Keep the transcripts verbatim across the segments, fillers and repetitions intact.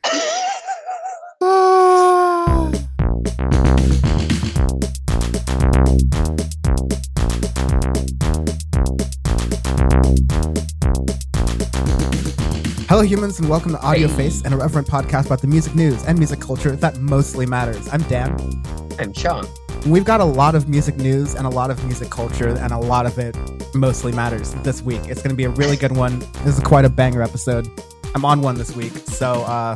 Hello, humans, and welcome to Audio Face, an irreverent podcast about the music news and music culture that mostly matters. I'm Dan. I'm Sean. We've got a lot of music news and a lot of music culture, and a lot of it mostly matters this week. It's going to be a really good one. This is quite a banger episode. I'm on one this week, so uh,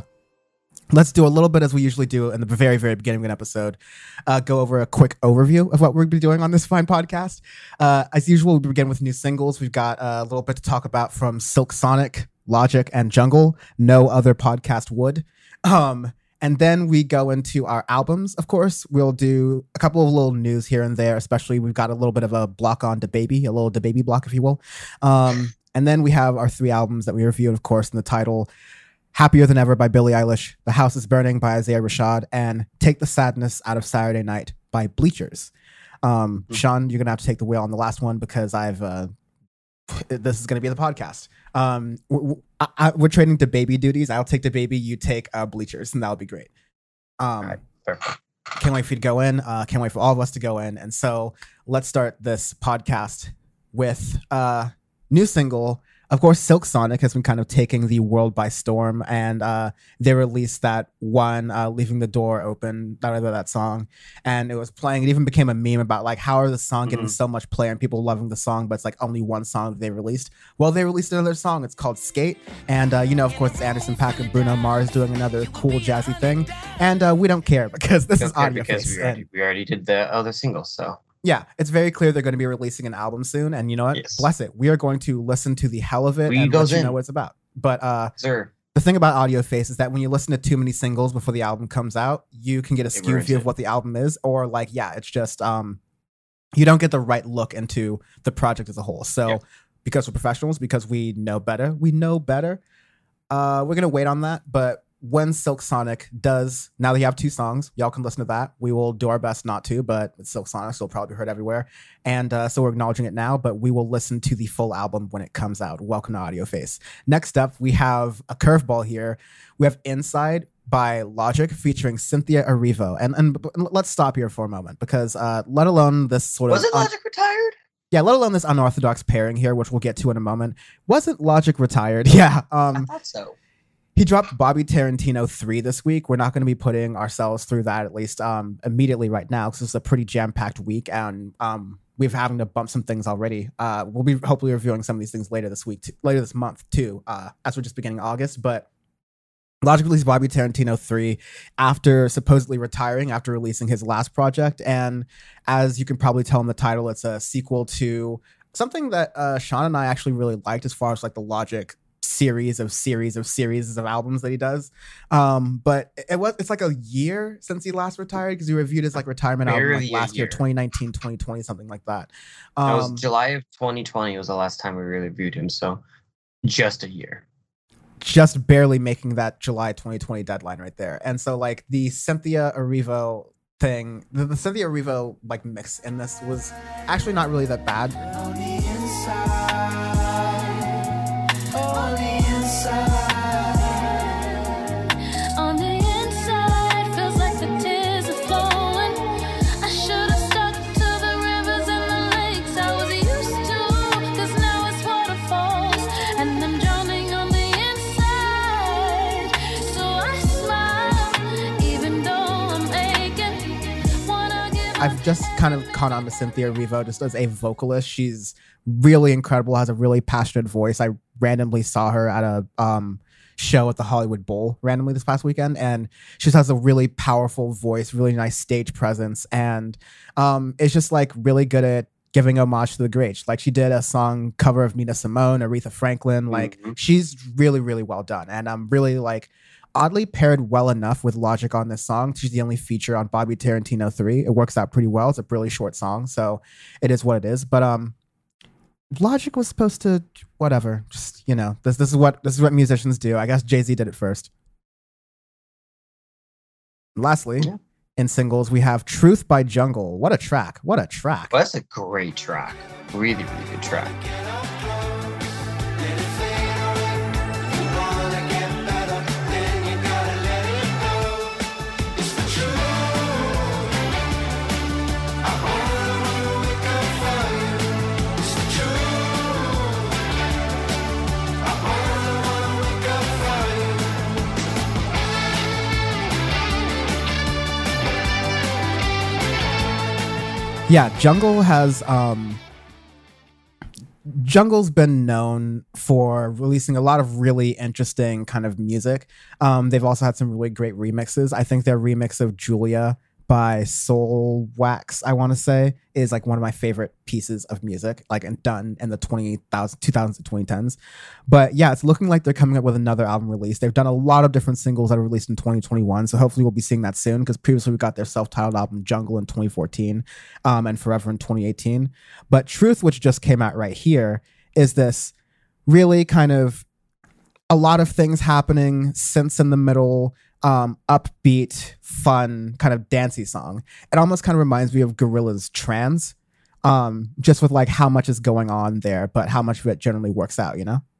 let's do a little bit as we usually do in the very, very beginning of an episode. Uh, go over a quick overview of what we're going to be doing on this fine podcast. Uh, as usual, we begin with new singles. We've got a little bit to talk about from Silk Sonic, Logic, and Jungle. No other podcast would. Um, and then we go into our albums, of course. We'll do a couple of little news here and there, especially we've got a little bit of a block on DaBaby, a little DaBaby block, if you will. Um, and then we have our three albums that we reviewed, of course, in the title: Happier Than Ever by Billie Eilish, The House Is Burning by Isaiah Rashad, and Take the Sadness Out of Saturday Night by Bleachers. Um, mm-hmm. Sean, you're going to have to take the wheel on the last one because I've... Uh, this is going to be the podcast. Um, we're, I, we're trading DaBaby duties. I'll take DaBaby, you take uh, Bleachers, and that'll be great. Um, all right, perfect. Can't wait for you to go in. Uh, can't wait for all of us to go in. And so let's start this podcast with a uh, new single. Of course, Silk Sonic has been kind of taking the world by storm, and uh, they released that one, uh, Leaving the Door Open, that, that song, and it was playing. It even became a meme about, like, how are the song getting mm-hmm. so much play and people loving the song, but it's like only one song that they released. Well, they released another song. It's called Skate, and, uh, you know, of course, it's Anderson .Paak and Bruno Mars doing another cool jazzy thing, and uh, we don't care because this is Audio because Face. We already, we already did the other single, so... Yeah, it's very clear they're going to be releasing an album soon, and you know what? Yes. Bless it. We are going to listen to the hell of it we and let you in. know what it's about. But uh, Sir. the thing about Audio Face is that when you listen to too many singles before the album comes out, you can get a skewed view of what the album is, or like, yeah, it's just um, you don't get the right look into the project as a whole. So yeah. Because we're professionals, because we know better, we know better. Uh, we're gonna wait on that, but. When Silk Sonic does, now that you have two songs, y'all can listen to that. We will do our best not to, but it's Silk Sonic, so it'll probably be heard everywhere. And uh, so we're acknowledging it now, but we will listen to the full album when it comes out. Welcome to Audio Face. Next up, we have a curveball here. We have Inside by Logic featuring Cynthia Erivo. And, and let's stop here for a moment because uh, let alone this sort of... Was it Logic un- retired? Yeah, let alone this unorthodox pairing here, which we'll get to in a moment. Wasn't Logic retired? Yeah. Um, I thought so. He dropped Bobby Tarantino three this week. We're not going to be putting ourselves through that, at least um, immediately right now, because it's a pretty jam-packed week, and um, we've having to bump some things already. Uh, we'll be hopefully reviewing some of these things later this week, t- later this month too, uh, as we're just beginning August. But Logic released Bobby Tarantino three after supposedly retiring after releasing his last project, and as you can probably tell in the title, it's a sequel to something that uh, Sean and I actually really liked as far as like the Logic series of series of series of albums that he does, um but it was it's like a year since he last retired because he reviewed his like retirement Barely album like last year, year twenty nineteen, twenty twenty, something like that. Um it was July of twenty twenty was the last time we really reviewed him, so just a year, just barely making that July twenty twenty deadline right there. And so like the Cynthia Erivo thing, the, the Cynthia Erivo like mix in this was actually not really that bad. On the inside. I've just kind of caught on to Cynthia Erivo just as a vocalist. She's really incredible, has a really passionate voice. I randomly saw her at a um, show at the Hollywood Bowl randomly this past weekend, and she just has a really powerful voice, really nice stage presence, and um, it's just like really good at giving homage to the greats. Like she did a song cover of Nina Simone, Aretha Franklin. Like mm-hmm. she's really, really well done, and I'm really like oddly paired well enough with Logic on this song. She's the only feature on Bobby Tarantino three. It works out pretty well. It's a really short song, so it is what it is. But um, Logic was supposed to whatever. Just you know, this this is what this is what musicians do. I guess Jay-Z did it first. Lastly, yeah. in singles, we have Truth by Jungle. What a track! What a track! Well, that's a great track. Really, really good track. Yeah, Jungle has um Jungle's been known for releasing a lot of really interesting kind of music. Um, they've also had some really great remixes. I think their remix of Julia by Soul Wax, I want to say, is like one of my favorite pieces of music, like and done in the twenty thousands, two thousands to twenty tens. But yeah, it's looking like they're coming up with another album release. They've done a lot of different singles that are released in twenty twenty-one. So hopefully we'll be seeing that soon, because previously we got their self-titled album Jungle in twenty fourteen um, and Forever in twenty eighteen. But Truth, which just came out right here, is this really kind of a lot of things happening, synths in the middle, um, upbeat, fun, kind of dancey song. It almost kind of reminds me of Gorillaz Trans, um, just with like how much is going on there, but how much of it generally works out, you know?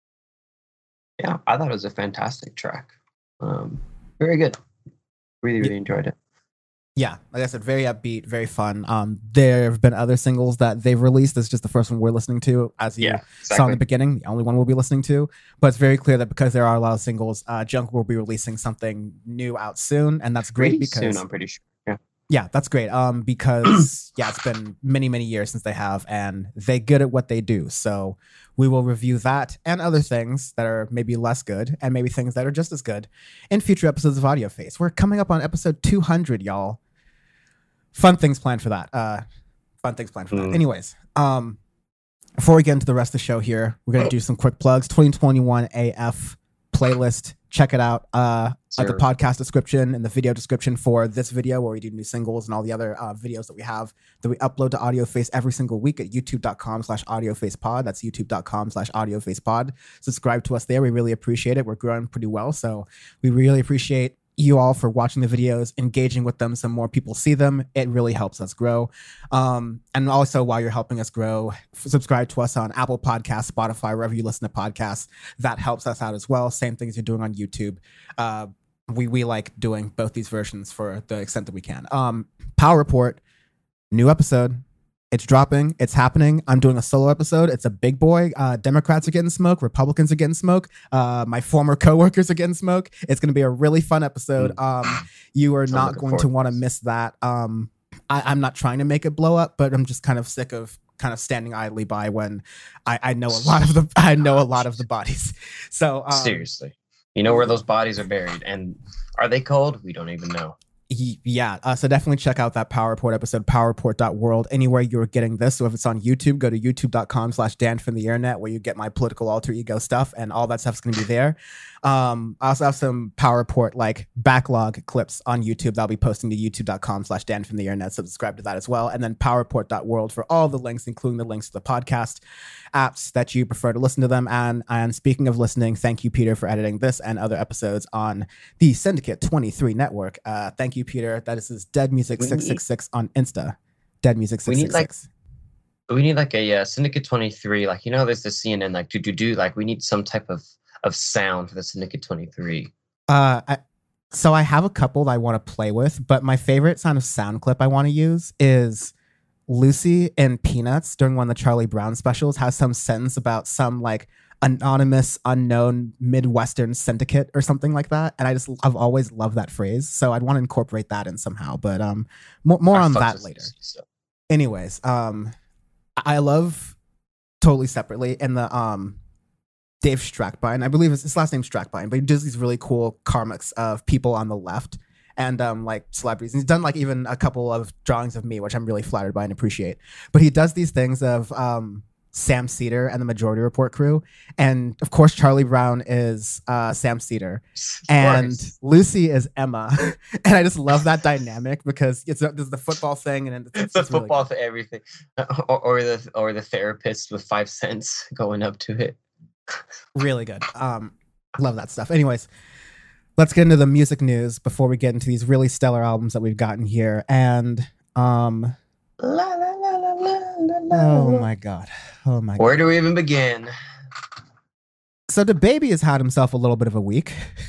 Yeah, I thought it was a fantastic track. Um, very good. Really, really enjoyed it. Yeah, like I said, very upbeat, very fun. Um, there have been other singles that they've released. This is just the first one we're listening to, as you Yeah, saw in exactly. the beginning, the only one we'll be listening to. But it's very clear that because there are a lot of singles, uh, Jungle will be releasing something new out soon, and that's great Pretty because soon, I'm pretty sure. Yeah. yeah, that's great. Um, because yeah, it's been many, many years since they have, and they're good at what they do. So we will review that and other things that are maybe less good, and maybe things that are just as good in future episodes of Audio Face. We're coming up on episode two hundred, y'all. Fun things planned for that. Uh, fun things planned for that. Mm. Anyways, um, before we get into the rest of the show here, we're gonna do some quick plugs. twenty twenty-one A F playlist. Check it out. Uh, at the Sure. podcast description and the video description for this video, where we do new singles and all the other uh, videos that we have that we upload to AudioFace every single week at youtube.com slash audiofacepod. That's youtube.com slash audiofacepod. Subscribe to us there. We really appreciate it. We're growing pretty well, so we really appreciate you all for watching the videos, engaging with them so more people see them. It really helps us grow. Um, and also, while you're helping us grow, f- subscribe to us on Apple Podcasts, Spotify, wherever you listen to podcasts. That helps us out as well. Same things you're doing on YouTube. Uh, we we like doing both these versions for the extent that we can. Um, Power Report, new episode. It's dropping. It's happening. I'm doing a solo episode. It's a big boy. Uh, Democrats are getting smoke. Republicans are getting smoke. Uh, my former coworkers are getting smoke. It's going to be a really fun episode. Um, you are So not looking going to forward want to to this. miss that. Um, I, I'm not trying to make it blow up, but I'm just kind of sick of kind of standing idly by when I, I know a lot of the I know a lot of the bodies. So um, Seriously. You know where those bodies are buried, and are they cold? We don't even know. Y- Yeah, uh, so definitely check out that Power Report episode, powerport dot world, anywhere you're getting this. So if it's on YouTube, go to youtube.com slash Dan from the internet, where you get my political alter ego stuff, and all that stuff's going to be there. Um, I also have some Power Report like backlog clips on YouTube that I'll be posting to youtube.com slash Dan from the internet. So subscribe to that as well. And then powerport dot world for all the links, including the links to the podcast apps that you prefer to listen to them. And, and speaking of listening, thank you, Peter, for editing this and other episodes on the Syndicate twenty-three network. Uh, thank you, Peter. That is his Dead Music six six six on Insta. Dead Music We need, six six six. We need like a uh, Syndicate twenty-three, like, you know, there's the C N N, like, do do do, like, we need some type of of sound for the Syndicate twenty-three. Uh, I, so I have a couple that I want to play with, but my favorite kind of sound clip I want to use is Lucy in Peanuts during one of the Charlie Brown specials has some sentence about some like anonymous, unknown Midwestern syndicate or something like that, and I just I've always loved that phrase, so I'd want to incorporate that in somehow. But um, more more I on fucks that with later. Lucy, so. Anyways, um, I I love totally separately in the um. Dave Strackbine, I believe his, his last name's Strackbine, but he does these really cool comics of people on the left and um, like celebrities. And he's done like even a couple of drawings of me, which I'm really flattered by and appreciate. But he does these things of um, Sam Cedar and the Majority Report crew. And of course, Charlie Brown is uh, Sam Cedar. Of And course. Lucy is Emma. And I just love that dynamic because it's there's the football thing and it's, it's the it's really football good. for everything, or, or the or the therapist with five cents going up to it. Really good. Um, love that stuff. Anyways, let's get into the music news before we get into these really stellar albums that we've gotten here. And um, La, la, la, la, la, la, la. oh my god, oh my god. Where do we even begin? So the baby has had himself a little bit of a week.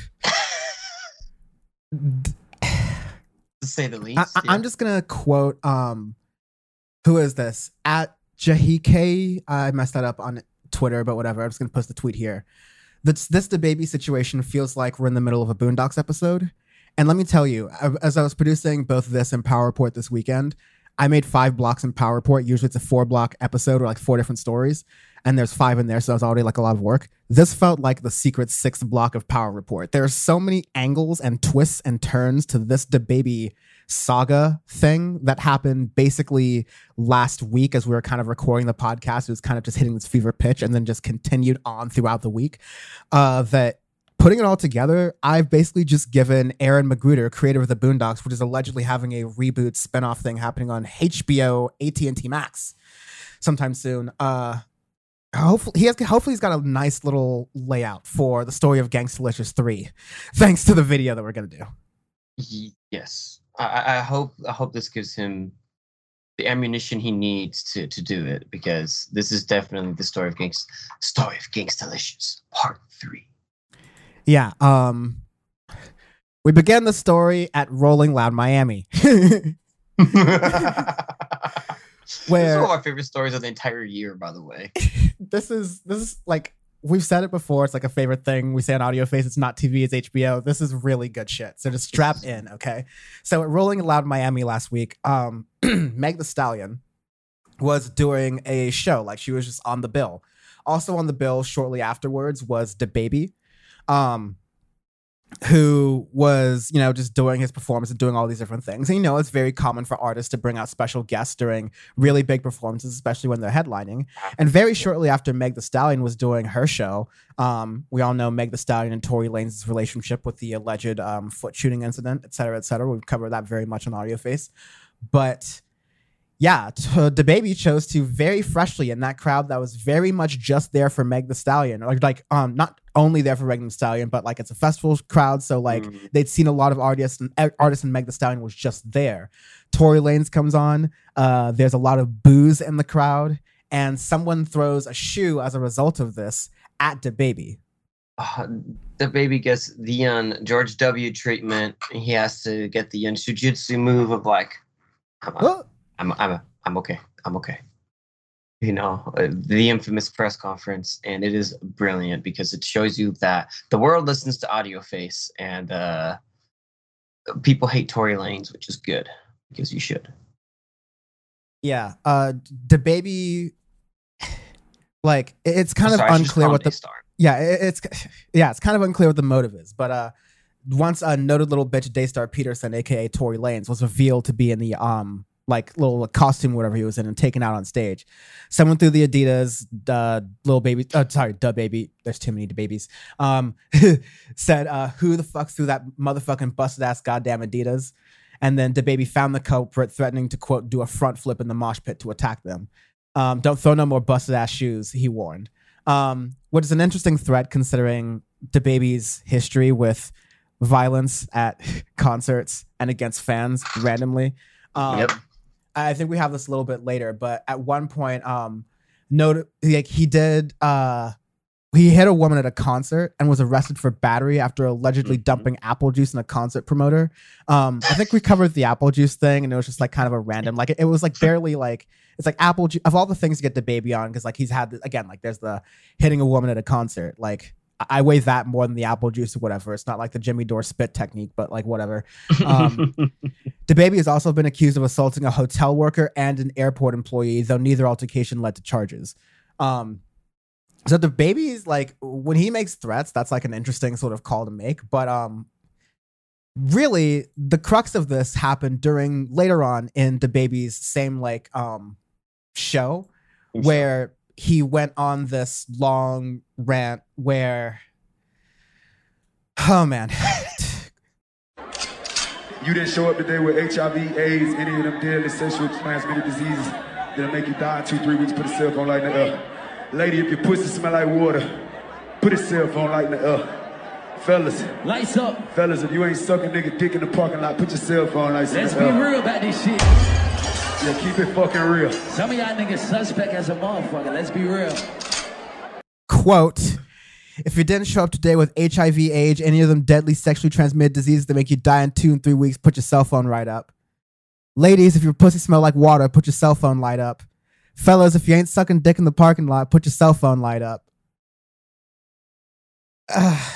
To say the least. I, I- yeah. I'm just gonna quote. Um, who is this? At Jahike. I messed that up on Twitter, but whatever. I'm just gonna post the tweet here. This this the baby situation feels like we're in the middle of a Boondocks episode. And let me tell you, I- as I was producing both this and Power Report this weekend, I made five blocks in Power Report. Usually it's a four block episode or like four different stories. And there's five in there, so that was already like a lot of work. This felt like the secret sixth block of Power Report. There are so many angles and twists and turns to this DaBaby saga thing that happened basically last week as we were kind of recording the podcast. It was kind of just hitting this fever pitch and then just continued on throughout the week. Uh, that putting it all together, I've basically just given Aaron Magruder, creator of the Boondocks, which is allegedly having a reboot spinoff thing happening on H B O, A T and T Max sometime soon. Uh, Hopefully, he has. Hopefully, he's got a nice little layout for the story of Gangstalicious three, thanks to the video that we're gonna do. Yes, I, I hope. I hope this gives him the ammunition he needs to to do it, because this is definitely the story of Gangs. Story of Gangstalicious Part Three. Yeah. Um. We began the story at Rolling Loud, Miami. Where, this is one of my favorite stories of the entire year, by the way. this is this is like, we've said it before. It's like a favorite thing. We say on Audio Face, it's not T V, it's H B O. This is really good shit. So just strap in, okay? So at Rolling Loud Miami last week, um, Meg Thee Stallion was doing a show. Like, she was just on the bill. Also on the bill shortly afterwards was DaBaby, um, who was, you know, just doing his performance and doing all these different things. And, you know, it's very common for artists to bring out special guests during really big performances, especially when they're headlining. And very shortly after Meg Thee Stallion was doing her show, um, we all know Meg Thee Stallion and Tory Lanez' relationship with the alleged um, foot shooting incident, et cetera, et cetera. We've covered that very much on Audio Face. But yeah, DaBaby chose to very freshly in that crowd that was very much just there for Meg Thee Stallion, like like um not only there for Meg Thee Stallion, but like it's a festival crowd, so like mm. they'd seen a lot of artists and artists, and Meg Thee Stallion was just there. Tory Lanez comes on. Uh, there's a lot of booze in the crowd, and someone throws a shoe as a result of this at DaBaby. Uh, DaBaby gets the um, George W. treatment. He has to get the um, jujitsu move of like. I'm, I'm, I'm, I'm okay. I'm okay. You know, uh, the infamous press conference, and it is brilliant because it shows you that the world listens to Audio Face, and uh, people hate Tory Lanez, which is good because you should. Yeah, uh, DaBaby, like it's kind I'm of sorry, unclear what the Star. yeah it, it's yeah it's kind of unclear what the motive is, but uh. Once a noted little bitch Daystar Peterson, aka Tory Lanez, was revealed to be in the um like little costume whatever he was in and taken out on stage. Someone threw the Adidas uh, little baby, uh, sorry, DaBaby. There's too many DaBabies. Um, said, uh, "Who the fuck threw that motherfucking busted ass goddamn Adidas?" And then DaBaby found the culprit, threatening to quote do a front flip in the mosh pit to attack them. Um, Don't throw no more busted ass shoes, he warned. Um, which is an interesting threat considering DaBaby's history with violence at concerts and against fans randomly. Um, yep. I think we have this a little bit later, but at one point, um, note like he did, uh, he hit a woman at a concert and was arrested for battery after allegedly mm-hmm. dumping apple juice in a concert promoter. Um, I think we covered the apple juice thing, and it was just like kind of a random, like it, it was like barely like it's like apple juice of all the things to get DaBaby on, because like he's had again like there's the hitting a woman at a concert, like. I weigh that more than the apple juice or whatever. It's not like the Jimmy Dore spit technique, but like whatever. Um, DaBaby has also been accused of assaulting a hotel worker and an airport employee, though neither altercation led to charges. Um, so DaBaby is like, when he makes threats, that's like an interesting sort of call to make. But um, really, the crux of this happened during later on in DaBaby's same like um, show where he went on this long rant where, oh man. You didn't show up today with H I V, AIDS, any of them deadly sexually transmitted diseases that'll make you die in two, three weeks. Put a cell phone light in the air. Lady, if your pussy smell like water, put a cell phone light in the air. Fellas. Lights up. Fellas, if you ain't sucking nigga dick in the parking lot, put your cell phone lights in the air. Let's be real about this shit. Yeah, keep it fucking real. Some of y'all niggas suspect as a motherfucker. Let's be real. Quote, if you didn't show up today with H I V, AIDS, any of them deadly sexually transmitted diseases that make you die in two and three weeks, put your cell phone right up. Ladies, if your pussy smell like water, put your cell phone light up. Fellas, if you ain't sucking dick in the parking lot, put your cell phone light up. Uh,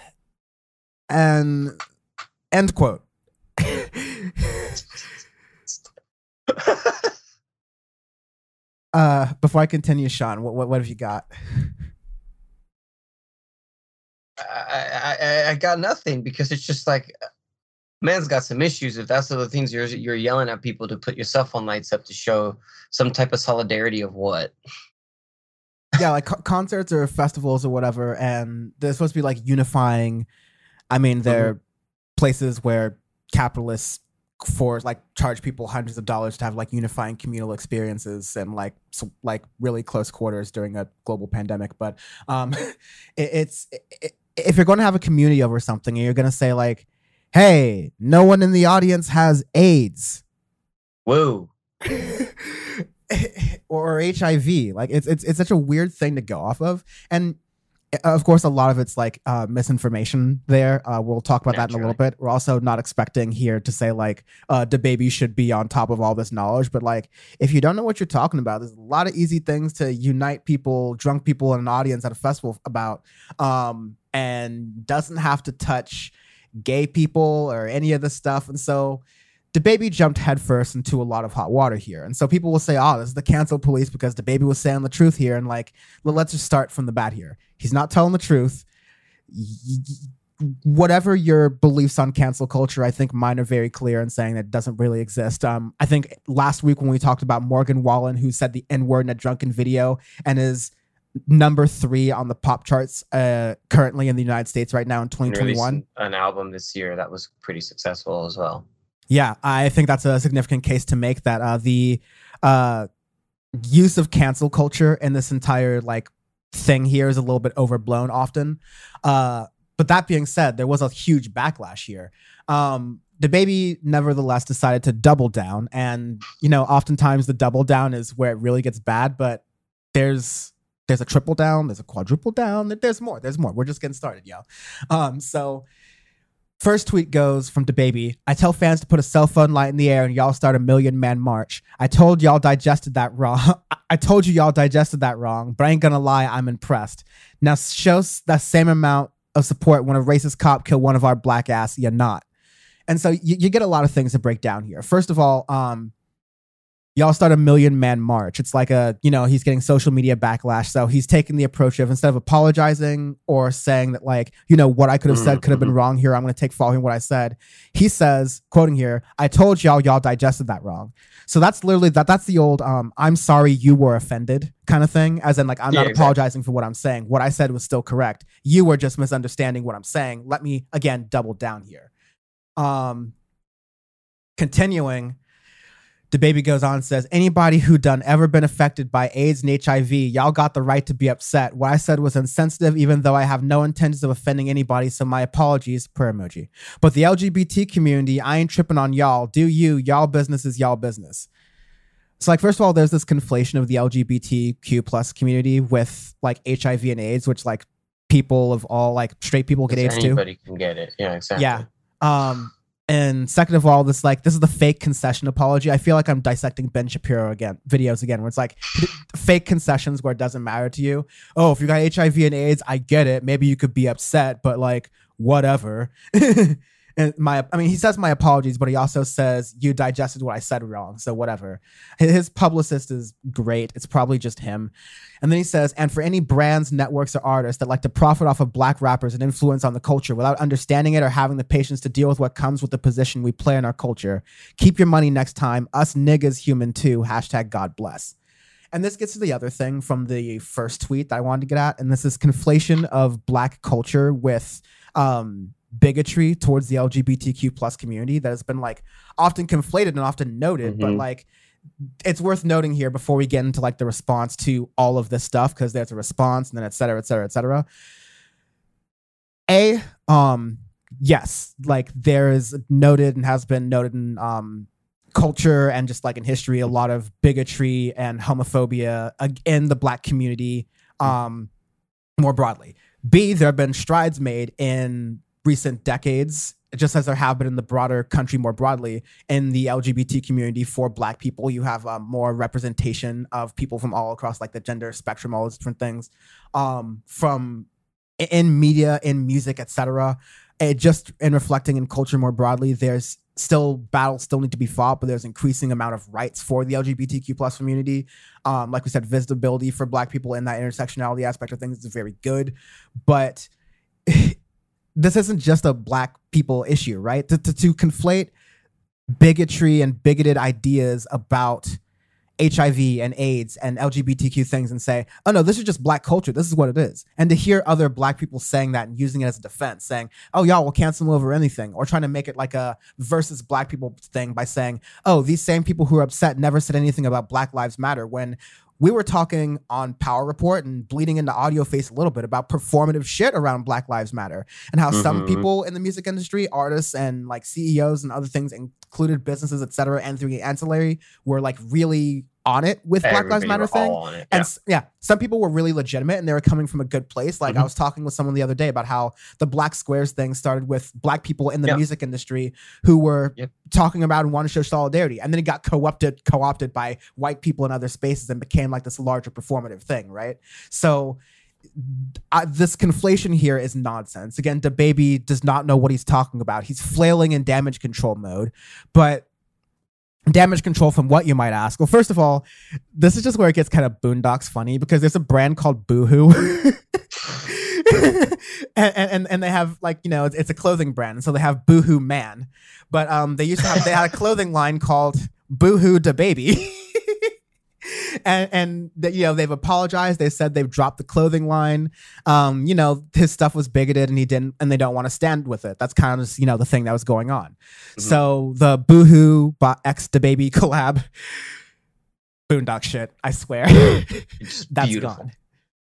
and end quote. uh, before I continue, Sean, what what, what have you got? I, I I got nothing because it's just like man's got some issues. If that's the things you're you're yelling at people to put your cell phone lights up to show some type of solidarity of what? Yeah, like co- concerts or festivals or whatever, and they're supposed to be like unifying. I mean, they're mm-hmm. places where capitalists for like charge people hundreds of dollars to have like unifying communal experiences and like so, like really close quarters during a global pandemic. But um, it, it's it, if you're going to have a community over something and you're going to say like, "Hey, no one in the audience has AIDS." Whoa. or H I V. Like it's it's it's such a weird thing to go off of, and of course a lot of it's like uh, misinformation. There, uh, we'll talk about Naturally. that in a little bit. We're also not expecting here to say like uh, DaBaby should be on top of all this knowledge, but like if you don't know what you're talking about, there's a lot of easy things to unite people, drunk people in an audience at a festival about, um, and doesn't have to touch gay people or any of this stuff, and so. DaBaby jumped headfirst into a lot of hot water here. And so people will say, oh, this is the cancel police because DaBaby was saying the truth here. And like, well, let's just start from the bat here. He's not telling the truth. Whatever your beliefs on cancel culture, I think mine are very clear in saying that it doesn't really exist. Um, I think last week when we talked about Morgan Wallen, who said the N-word in a drunken video and is number three on the pop charts uh, currently in the United States right now in twenty twenty-one. An album this year that was pretty successful as well. Yeah, I think that's a significant case to make that uh, the uh, use of cancel culture in this entire like thing here is a little bit overblown often. Uh, but that being said, there was a huge backlash here. Um, DaBaby nevertheless decided to double down. And, you know, oftentimes the double down is where it really gets bad. But there's there's a triple down, there's a quadruple down, there's more, there's more. We're just getting started, yo. Um, so... First tweet goes from DaBaby. I tell fans to put a cell phone light in the air and y'all start a million man march. I told y'all digested that wrong. I told you y'all digested that wrong, but I ain't gonna lie, I'm impressed. Now show that same amount of support when a racist cop kill one of our black ass, you're not. And so you, you get a lot of things to break down here. First of all, um, y'all start a million man march. It's like a, you know, he's getting social media backlash. So he's taking the approach of instead of apologizing or saying that like, you know, what I could have said could have been wrong here. I'm going to take fault in what I said. He says, quoting here, I told y'all, y'all digested that wrong. So that's literally that. That's the old, um, I'm sorry you were offended kind of thing. As in like, I'm yeah, not exactly. apologizing for what I'm saying. What I said was still correct. You were just misunderstanding what I'm saying. Let me again, double down here. Um, continuing. DaBaby goes on and says, anybody who done ever been affected by AIDS and H I V, y'all got the right to be upset. What I said was insensitive, even though I have no intentions of offending anybody, so my apologies, prayer emoji. But the L G B T community, I ain't tripping on y'all. Do you, y'all business is y'all business. So like, first of all, there's this conflation of the L G B T Q plus community with like H I V and AIDS, which like people of all, like straight people get AIDS too. Anybody can get it. Yeah, exactly. Yeah. Um, And second of all, this like this is the fake concession apology. I feel like I'm dissecting Ben Shapiro again, videos again, where it's like fake concessions where it doesn't matter to you. Oh, if you got H I V and AIDS, I get it. Maybe you could be upset, but like whatever. And my, I mean, he says my apologies, but he also says you digested what I said wrong. So whatever. His publicist is great. It's probably just him. And then he says, and for any brands, networks, or artists that like to profit off of black rappers and influence on the culture without understanding it or having the patience to deal with what comes with the position we play in our culture, keep your money next time. Us niggas human too. Hashtag God bless. And this gets to the other thing from the first tweet that I wanted to get at. And this is conflation of black culture with, um, bigotry towards the L G B T Q plus community that has been like often conflated and often noted, mm-hmm. but like it's worth noting here before we get into like the response to all of this stuff, because there's a response and then et cetera, et cetera, et cetera. A, um, yes, like there is noted and has been noted in um, culture and just like in history, a lot of bigotry and homophobia in the black community um, more broadly. B, there have been strides made in recent decades, just as there have been in the broader country more broadly, in the L G B T community for black people. You have um, more representation of people from all across like the gender spectrum, all those different things, um, from in media, in music, et cetera. It just in reflecting in culture more broadly, there's still battles still need to be fought, but there's increasing amount of rights for the L G B T Q plus community. Um, like we said, visibility for Black people in that intersectionality aspect of things is very good, but this isn't just a Black people issue, right? To, to, to conflate bigotry and bigoted ideas about H I V and AIDS and L G B T Q things and say, oh no, this is just Black culture. This is what it is. And to hear other Black people saying that and using it as a defense, saying, oh, y'all will cancel them over anything, or trying to make it like a versus Black people thing by saying, oh, these same people who are upset never said anything about Black Lives Matter, when we were talking on Power Report and bleeding into Audio Face a little bit about performative shit around Black Lives Matter, and how mm-hmm. some people in the music industry, artists and like C E Os and other things, included businesses, et cetera, and through the ancillary, were like really on it with Black Lives Matter thing. It, yeah. And yeah, some people were really legitimate and they were coming from a good place. Like mm-hmm. I was talking with someone the other day about how the Black Squares thing started with Black people in the yep. music industry who were yep. talking about and wanted to show solidarity. And then it got co-opted, co-opted by white people in other spaces and became like this larger performative thing, right? So I, this conflation here is nonsense. Again, DaBaby does not know what he's talking about. He's flailing in damage control mode, but damage control from what, you might ask? Well, first of all, this is just where it gets kind of boondocks funny, because there's a brand called Boohoo. and, and and they have like, you know, it's, it's a clothing brand. So they have Boohoo Man. But um, they used to have, they had a clothing line called Boohoo DaBaby. And, and the, you know, they've apologized. They said they've dropped the clothing line. Um, you know, his stuff was bigoted and he didn't, and they don't want to stand with it. That's kind of just, you know, the thing that was going on. Mm-hmm. So the Boohoo X DaBaby collab, boondock shit, I swear. That's beautiful. Gone.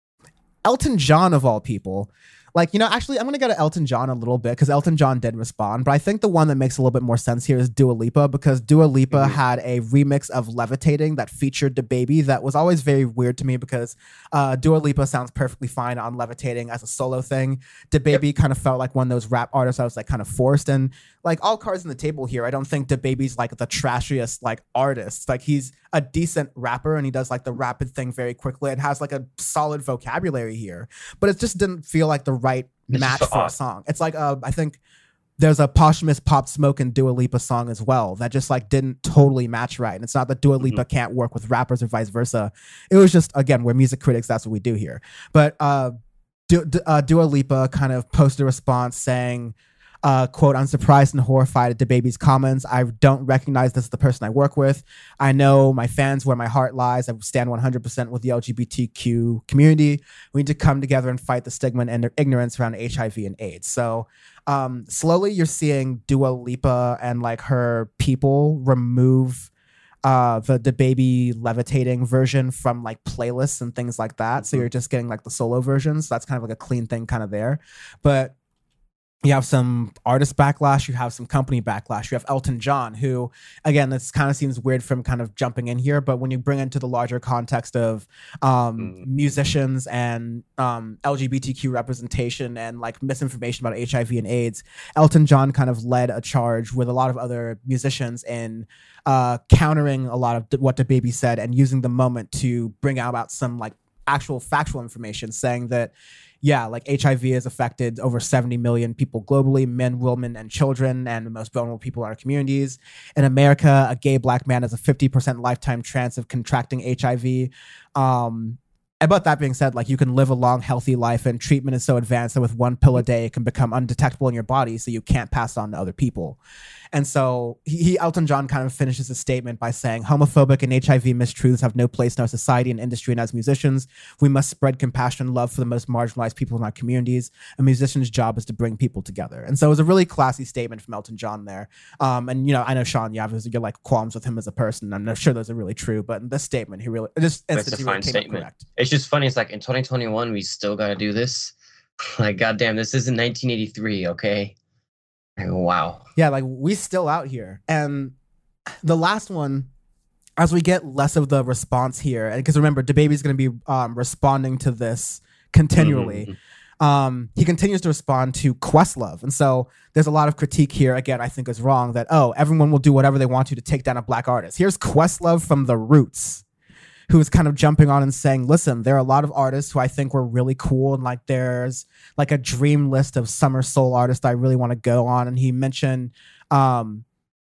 Elton John, of all people. Like, you know, actually, I'm going to go to Elton John a little bit, because Elton John did respond. But I think the one that makes a little bit more sense here is Dua Lipa, because Dua Lipa mm-hmm. had a remix of Levitating that featured DaBaby that was always very weird to me, because uh, Dua Lipa sounds perfectly fine on Levitating as a solo thing. DaBaby yep. kind of felt like one of those rap artists I was like kind of forced. And like, all cards on the table here, I don't think DaBaby's like the trashiest like artist. Like, he's a decent rapper and he does like the rapid thing very quickly and has like a solid vocabulary here, but it just didn't feel like the right it's match so for odd. A song. It's like uh, I think there's a posthumous Pop Smoke and Dua Lipa song as well that just like didn't totally match right. And it's not that Dua Lipa mm-hmm. can't work with rappers or vice versa. It was just, again, we're music critics, that's what we do here. But uh, du- uh, Dua Lipa kind of posted a response saying, Uh, quote, I'm surprised and horrified at DaBaby's comments. I don't recognize this as the person I work with. I know my fans where my heart lies. I stand one hundred percent with the L G B T Q community. We need to come together and fight the stigma and ignorance around H I V and AIDS. So um, slowly you're seeing Dua Lipa and like her people remove uh, the DaBaby Levitating version from like playlists and things like that. So you're just getting like the solo versions. So that's kind of like a clean thing kind of there. But you have some artist backlash, you have some company backlash, you have Elton John, who, again, this kind of seems weird from kind of jumping in here, but when you bring it into the larger context of um, mm. musicians and um, L G B T Q representation and like misinformation about H I V and AIDS, Elton John kind of led a charge with a lot of other musicians in uh, countering a lot of what DaBaby said and using the moment to bring out about some like actual factual information, saying that yeah, like H I V has affected over seventy million people globally, men, women, and children, and the most vulnerable people in our communities. In America, a gay Black man has a fifty percent lifetime chance of contracting H I V. Um, About that being said, like, you can live a long, healthy life, and treatment is so advanced that with one pill a day, it can become undetectable in your body, so you can't pass it on to other people. And so he, he Elton John kind of finishes his statement by saying, homophobic and H I V mistruths have no place in our society and industry, and as musicians, we must spread compassion and love for the most marginalized people in our communities. A musician's job is to bring people together. And so it was a really classy statement from Elton John there. Um, and, you know, I know, Sean, you have your, like, qualms with him as a person. I'm not sure those are really true, but in this statement, he really, it just instantly really came statement. Correct. It's just funny. It's like, in twenty twenty-one, we still got to do this. Like, goddamn, this is in nineteen eighty-three, okay? Like, wow. Yeah, like, we still out here. And the last one, as we get less of the response here, because remember, DaBaby's going to be um, responding to this continually. Mm-hmm. Um, he continues to respond to Questlove. And so there's a lot of critique here, again, I think is wrong, that, oh, everyone will do whatever they want to to take down a Black artist. Here's Questlove from The Roots, who is kind of jumping on and saying, listen, there are a lot of artists who I think were really cool, and like there's like a dream list of summer soul artists I really want to go on. And he mentioned um,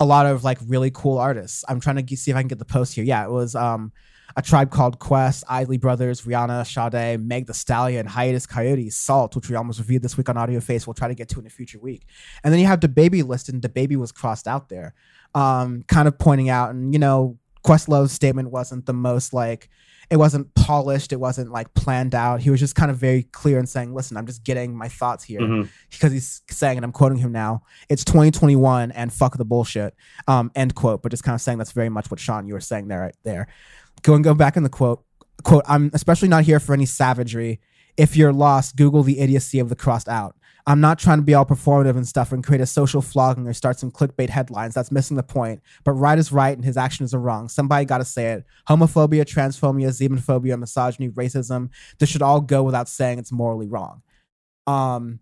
a lot of like really cool artists. I'm trying to g- see if I can get the post here. Yeah, it was um, A Tribe Called Quest, Isley Brothers, Rihanna, Sade, Meg The Stallion, Hiatus Coyote, Salt, which we almost reviewed this week on Audio Face. We'll try to get to in a future week. And then you have DaBaby listed, and DaBaby was crossed out there, um, kind of pointing out, and you know, Questlove's statement wasn't the most like, it wasn't polished, it wasn't like planned out. He was just kind of very clear in saying, listen, I'm just getting my thoughts here. Mm-hmm. Because he's saying, and I'm quoting him now, it's twenty twenty-one and fuck the bullshit, um, end quote. But just kind of saying that's very much what Sean, you were saying there, right there. Go and go back in the quote. Quote, I'm especially not here for any savagery. If you're lost, Google the idiocy of the crossed out. I'm not trying to be all performative and stuff and create a social flogging or start some clickbait headlines. That's missing the point. But right is right and his actions are wrong. Somebody got to say it. Homophobia, transphobia, xenophobia, misogyny, racism. This should all go without saying it's morally wrong. Um,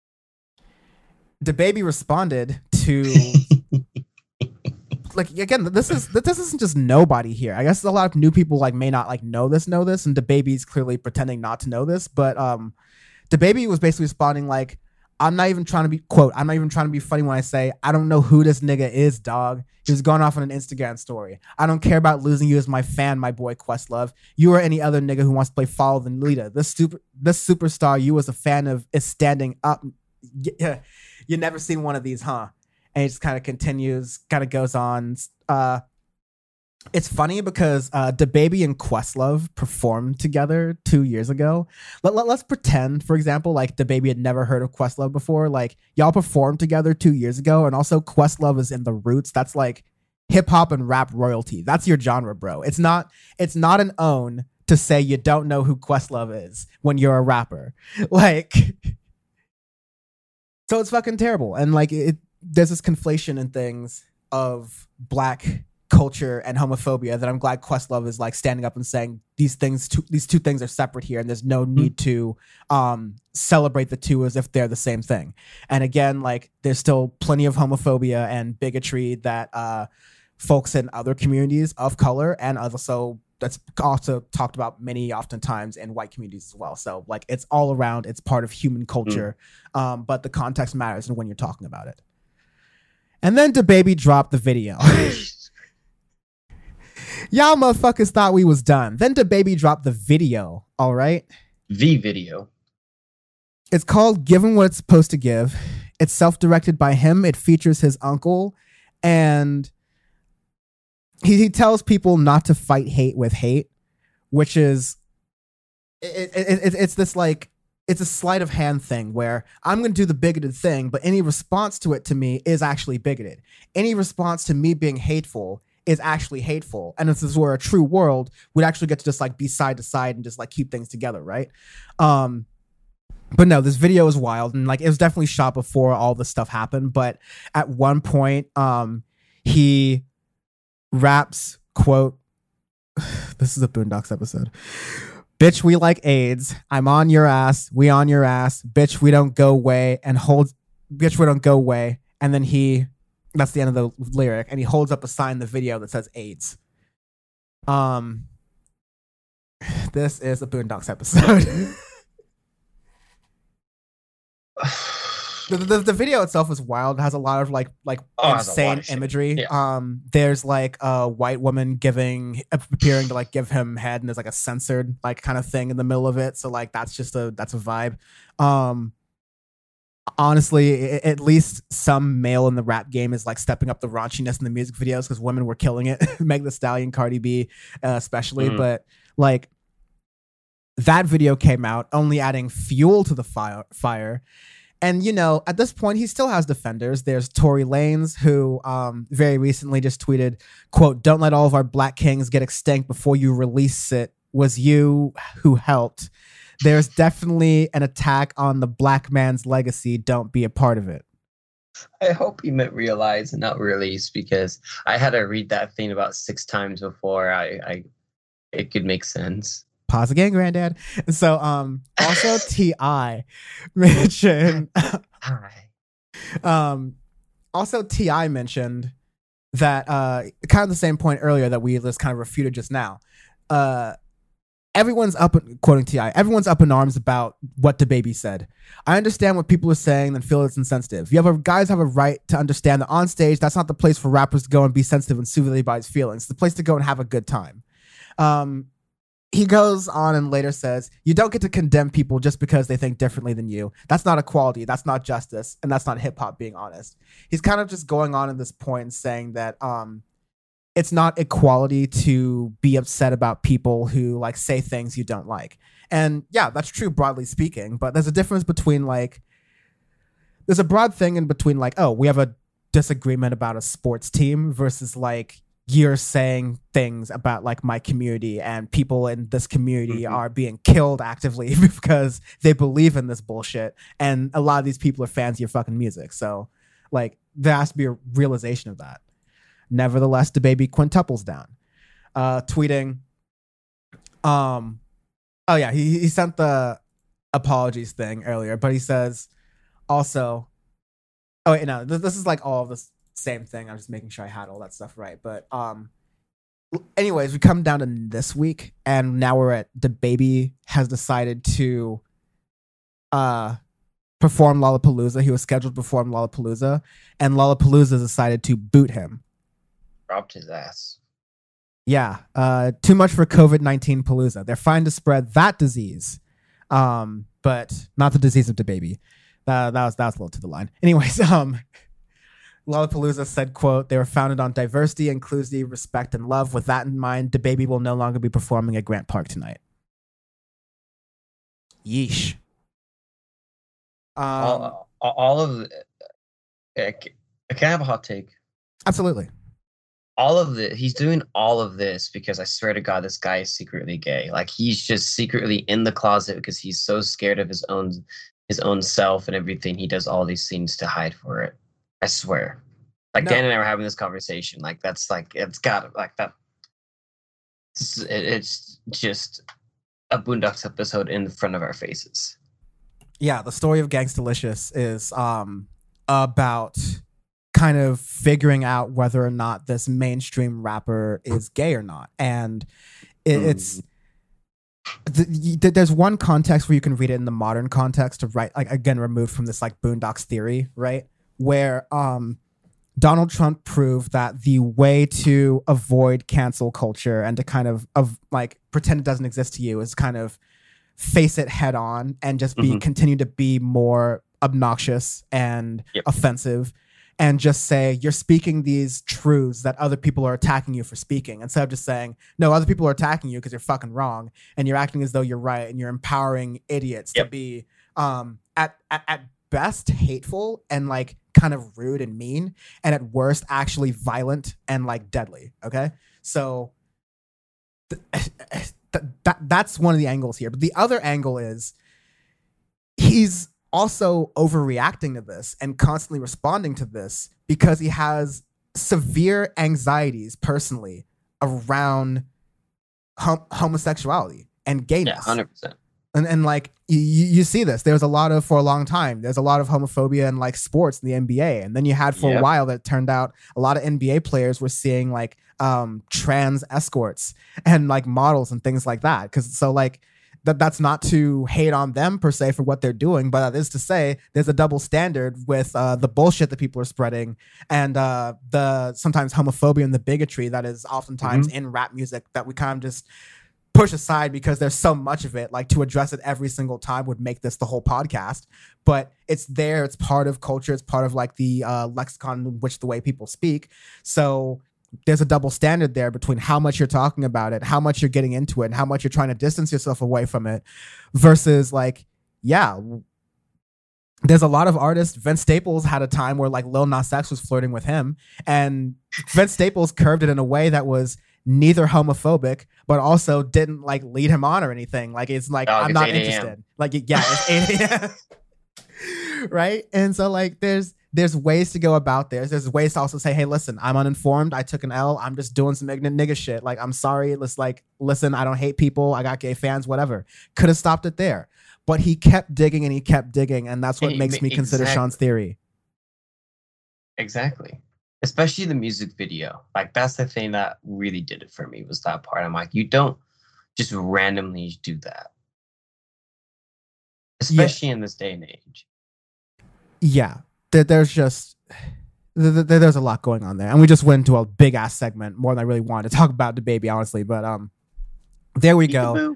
DaBaby responded to... like, again, this is this isn't just nobody here. I guess a lot of new people like may not like know this, know this, and DaBaby's clearly pretending not to know this. But um, DaBaby was basically responding like, I'm not even trying to be, quote, I'm not even trying to be funny when I say, I don't know who this nigga is, dog. He was going off on an Instagram story. I don't care about losing you as my fan, my boy Questlove. You or any other nigga who wants to play follow the leader. This super, this superstar you as a fan of is standing up. Yeah, you never seen one of these, huh? And it just kind of continues, kind of goes on. Uh, It's funny because uh, DaBaby and Questlove performed together two years ago. Let, let, let's pretend, for example, like DaBaby had never heard of Questlove before. Like, y'all performed together two years ago, and also Questlove is in the Roots. That's like hip hop and rap royalty. That's your genre, bro. It's not. It's not an own to say you don't know who Questlove is when you're a rapper. Like, so it's fucking terrible. And like, it, there's this conflation in things of black culture and homophobia that I'm glad Questlove is like standing up and saying these things two, these two things are separate here and there's no need to um celebrate the two as if they're the same thing. And again, like there's still plenty of homophobia and bigotry that uh folks in other communities of color and also that's also talked about many oftentimes in white communities as well. So like it's all around, it's part of human culture. Mm. Um but the context matters and when you're talking about it. And then DaBaby dropped the video. Y'all motherfuckers thought we was done. Then DaBaby dropped the video, all right? The video. It's called Giving What It's Supposed to Give. It's self-directed by him. It features his uncle. And he, he tells people not to fight hate with hate, which is... It, it, it, it's this like... It's a sleight of hand thing where I'm going to do the bigoted thing, but any response to it to me is actually bigoted. Any response to me being hateful is actually hateful. And this is where a true world would actually get to just like be side to side and just like keep things together, right? Um, but no, this video is wild and like it was definitely shot before all this stuff happened. But at one point, um, he raps, quote, this is a Boondocks episode. Bitch, we like AIDS. I'm on your ass. We on your ass. Bitch, we don't go away and hold. Bitch, we don't go away. And then he, that's the end of the lyric. And he holds up a sign in the video that says AIDS. Um, this is a Boondocks episode. the, the the video itself is wild. It has a lot of like like oh, insane imagery. Yeah. Um, there's like a white woman giving appearing to like give him head, and there's like a censored like kind of thing in the middle of it. So like that's just a that's a vibe. Um, honestly, I- at least some male in the rap game is like stepping up the raunchiness in the music videos because women were killing it. Meg The Stallion, Cardi B, uh, especially. Mm. But like that video came out, only adding fuel to the fire. Fire. And, you know, at this point, he still has defenders. There's Tory Lanez, who um, very recently just tweeted, quote, don't let all of our black kings get extinct before you release it. Was you who helped. There's definitely an attack on the black man's legacy. Don't be a part of it. I hope he meant realize and not release because I had to read that thing about six times before I, I it could make sense. Pause again, granddad. So, um, also T I mentioned, um, also T I mentioned that, uh, kind of the same point earlier that we just kind of refuted just now. Uh, everyone's up, quoting T I, everyone's up in arms about what DaBaby said. I understand what people are saying and feel it's insensitive. You have a, guys have a right to understand that on stage, that's not the place for rappers to go and be sensitive and soothe anybody's feelings. It's the place to go and have a good time. Um, he goes on and later says, you don't get to condemn people just because they think differently than you. That's not equality. That's not justice. And that's not hip hop being honest. He's kind of just going on at this point and saying that, um, it's not equality to be upset about people who like say things you don't like. And yeah, that's true broadly speaking, but there's a difference between like, there's a broad thing in between like, oh, we have a disagreement about a sports team versus like you're saying things about like my community and people in this community mm-hmm. are being killed actively because they believe in this bullshit. And a lot of these people are fans of your fucking music. So like there has to be a realization of that. Nevertheless, DaBaby quintuples down, uh, tweeting. Um, oh yeah, he he sent the apologies thing earlier, but he says also. Oh wait, no, this, this is like all of the same thing. I'm just making sure I had all that stuff right. But um, anyways, we come down to this week, and now we're at DaBaby has decided to uh perform Lollapalooza. He was scheduled to perform Lollapalooza, and Lollapalooza decided to boot him. Dropped his ass. Yeah, uh, too much for COVID nineteen Palooza. They're fine to spread that disease, um, but not the disease of DaBaby. Uh, that was that was a little to the line. Anyways, um, Lollapalooza said, "quote They were founded on diversity, inclusivity, respect, and love. With that in mind, DaBaby will no longer be performing at Grant Park tonight." Yeesh. Um, all, all of the, I can I have a hot take. Absolutely. All of the he's doing all of this because I swear to God, this guy is secretly gay. Like he's just secretly in the closet because he's so scared of his own his own self and everything. He does all these things to hide for it. I swear. Like No. Dan and I were having this conversation. Like that's like it's got like that. It's, it's just a Boondocks episode in front of our faces. Yeah, the story of Gangstalicious is um about kind of figuring out whether or not this mainstream rapper is gay or not. And it, mm. it's th- th- there's one context where you can read it in the modern context of right, like again, removed from this like Boondocks theory, right? Where um Donald Trump proved that the way to avoid cancel culture and to kind of of like pretend it doesn't exist to you is kind of face it head on and just be mm-hmm. continue to be more obnoxious and yep. offensive. And just say, you're speaking these truths that other people are attacking you for speaking. Instead of just saying, no, other people are attacking you because you're fucking wrong. And you're acting as though you're right. And you're empowering idiots yep. to be um, at, at at best hateful and like kind of rude and mean. And at worst, actually violent and like deadly. Okay? So th- th- th- that's one of the angles here. But the other angle is he's also overreacting to this and constantly responding to this because he has severe anxieties personally around hom- homosexuality and gayness. Yeah, one hundred percent. And and like you, you see this, there's a lot of for a long time. There's a lot of homophobia in like sports in the N B A, and then you had for yep. a while that turned out a lot of N B A players were seeing like um, trans escorts and like models and things like that. Because so like. That that's not to hate on them per se for what they're doing, but that is to say there's a double standard with uh, the bullshit that people are spreading and uh, the sometimes homophobia and the bigotry that is oftentimes mm-hmm. in rap music that we kind of just push aside because there's so much of it. Like to address it every single time would make this the whole podcast, but it's there. It's part of culture. It's part of like the uh, lexicon in which the way people speak. So there's a double standard there between how much you're talking about it, how much you're getting into it, and how much you're trying to distance yourself away from it versus like, yeah, there's a lot of artists. Vince Staples had a time where like Lil Nas X was flirting with him, and Vince Staples curved it in a way that was neither homophobic, but also didn't like lead him on or anything. Like, it's like, oh, I'm not interested. Like, yeah, it's eight a.m. Right? And so like, there's, There's ways to go about this. There's ways to also say, hey, listen, I'm uninformed. I took an L. I'm just doing some ignorant nigga shit. Like, I'm sorry. Let's like, listen, I don't hate people. I got gay fans, whatever. Could have stopped it there. But he kept digging and he kept digging. And that's what and makes me exactly. consider Sean's theory. Exactly. Especially the music video. Like, that's the thing that really did it for me was that part. I'm like, you don't, just randomly do that, especially yeah. in this day and age. Yeah, there, there's just there, there's a lot going on there, and we just went into a big ass segment more than I really wanted to talk about DaBaby, honestly. But um, there we go.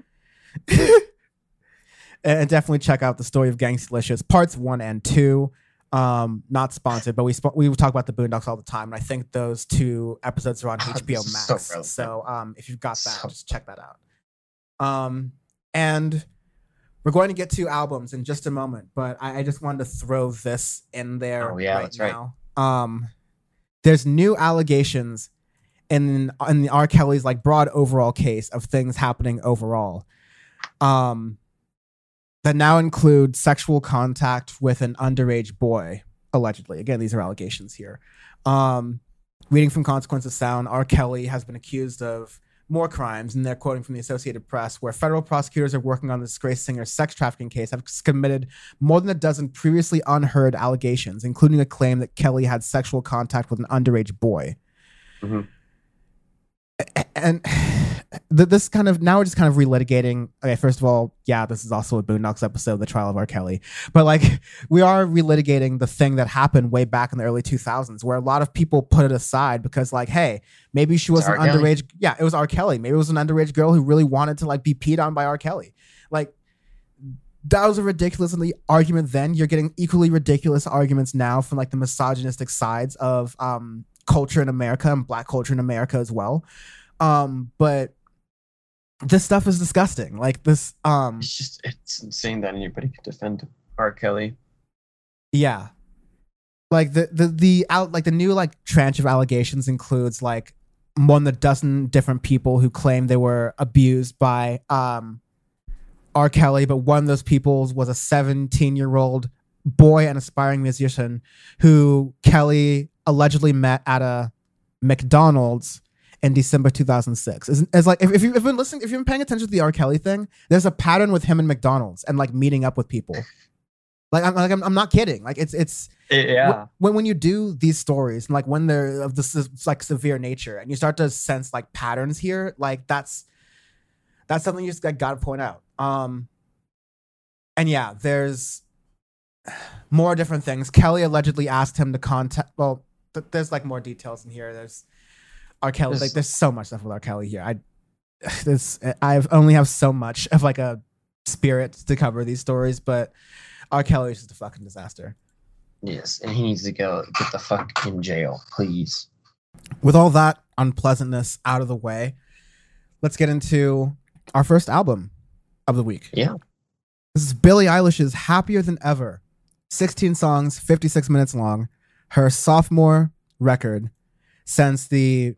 And definitely check out the story of Gangstalicious parts one and two. Um, not sponsored, but we sp- we talk about the Boondocks all the time, and I think those two episodes are on H B O Max. So, so um, if you've got that, so just check that out. Um, and we're going to get to albums in just a moment, but I, I just wanted to throw this in there oh, yeah, right that's now. Right. Um, there's new allegations in in the R. Kelly's like broad overall case of things happening overall. Um. That now include sexual contact with an underage boy, allegedly. Again, these are allegations here. Um, reading from Consequence of Sound, R. Kelly has been accused of more crimes, and they're quoting from the Associated Press, where federal prosecutors are working on the disgraced singer's sex trafficking case, have committed more than a dozen previously unheard allegations, including a claim that Kelly had sexual contact with an underage boy. Mm-hmm. And this kind of, now we're just kind of relitigating. Okay, first of all, yeah, this is also a Boondocks episode, The Trial of R. Kelly. But like, we are relitigating the thing that happened way back in the early two thousands, where a lot of people put it aside because like, hey, maybe she was an underage. Yeah, it was R. Kelly. Maybe it was an underage girl who really wanted to like be peed on by R. Kelly. Like, that was a ridiculously argument then. You're getting equally ridiculous arguments now from like the misogynistic sides of um, culture in America and black culture in America as well. Um, but this stuff is disgusting. Like this, um, it's just, it's insane that anybody could defend R. Kelly. Yeah. Like the, the, the out, like the new like tranche of allegations includes like more than a dozen different people who claim they were abused by, um, R. Kelly, but one of those people was a seventeen year old boy and aspiring musician who Kelly allegedly met at a McDonald's in December two thousand six. It's, it's like if, if you've been listening, if you've been paying attention to the R. Kelly thing, there's a pattern with him and McDonald's and like meeting up with people. Like I'm like I'm, I'm not kidding. Like it's it's yeah. When when you do these stories and like when they're of this like severe nature and you start to sense like patterns here, like that's that's something you just like, gotta point out. Um, and yeah, there's more different things. Kelly allegedly asked him to contact. Well, th- there's like more details in here. There's R. Kelly. There's, like there's so much stuff with R. Kelly here. I this I've only have so much of like a spirit to cover these stories, but R. Kelly is just a fucking disaster. Yes, and he needs to go get the fuck in jail, please. With all that unpleasantness out of the way, let's get into our first album of the week. Yeah. This is Billie Eilish's Happier Than Ever. sixteen songs, fifty-six minutes long. Her sophomore record since the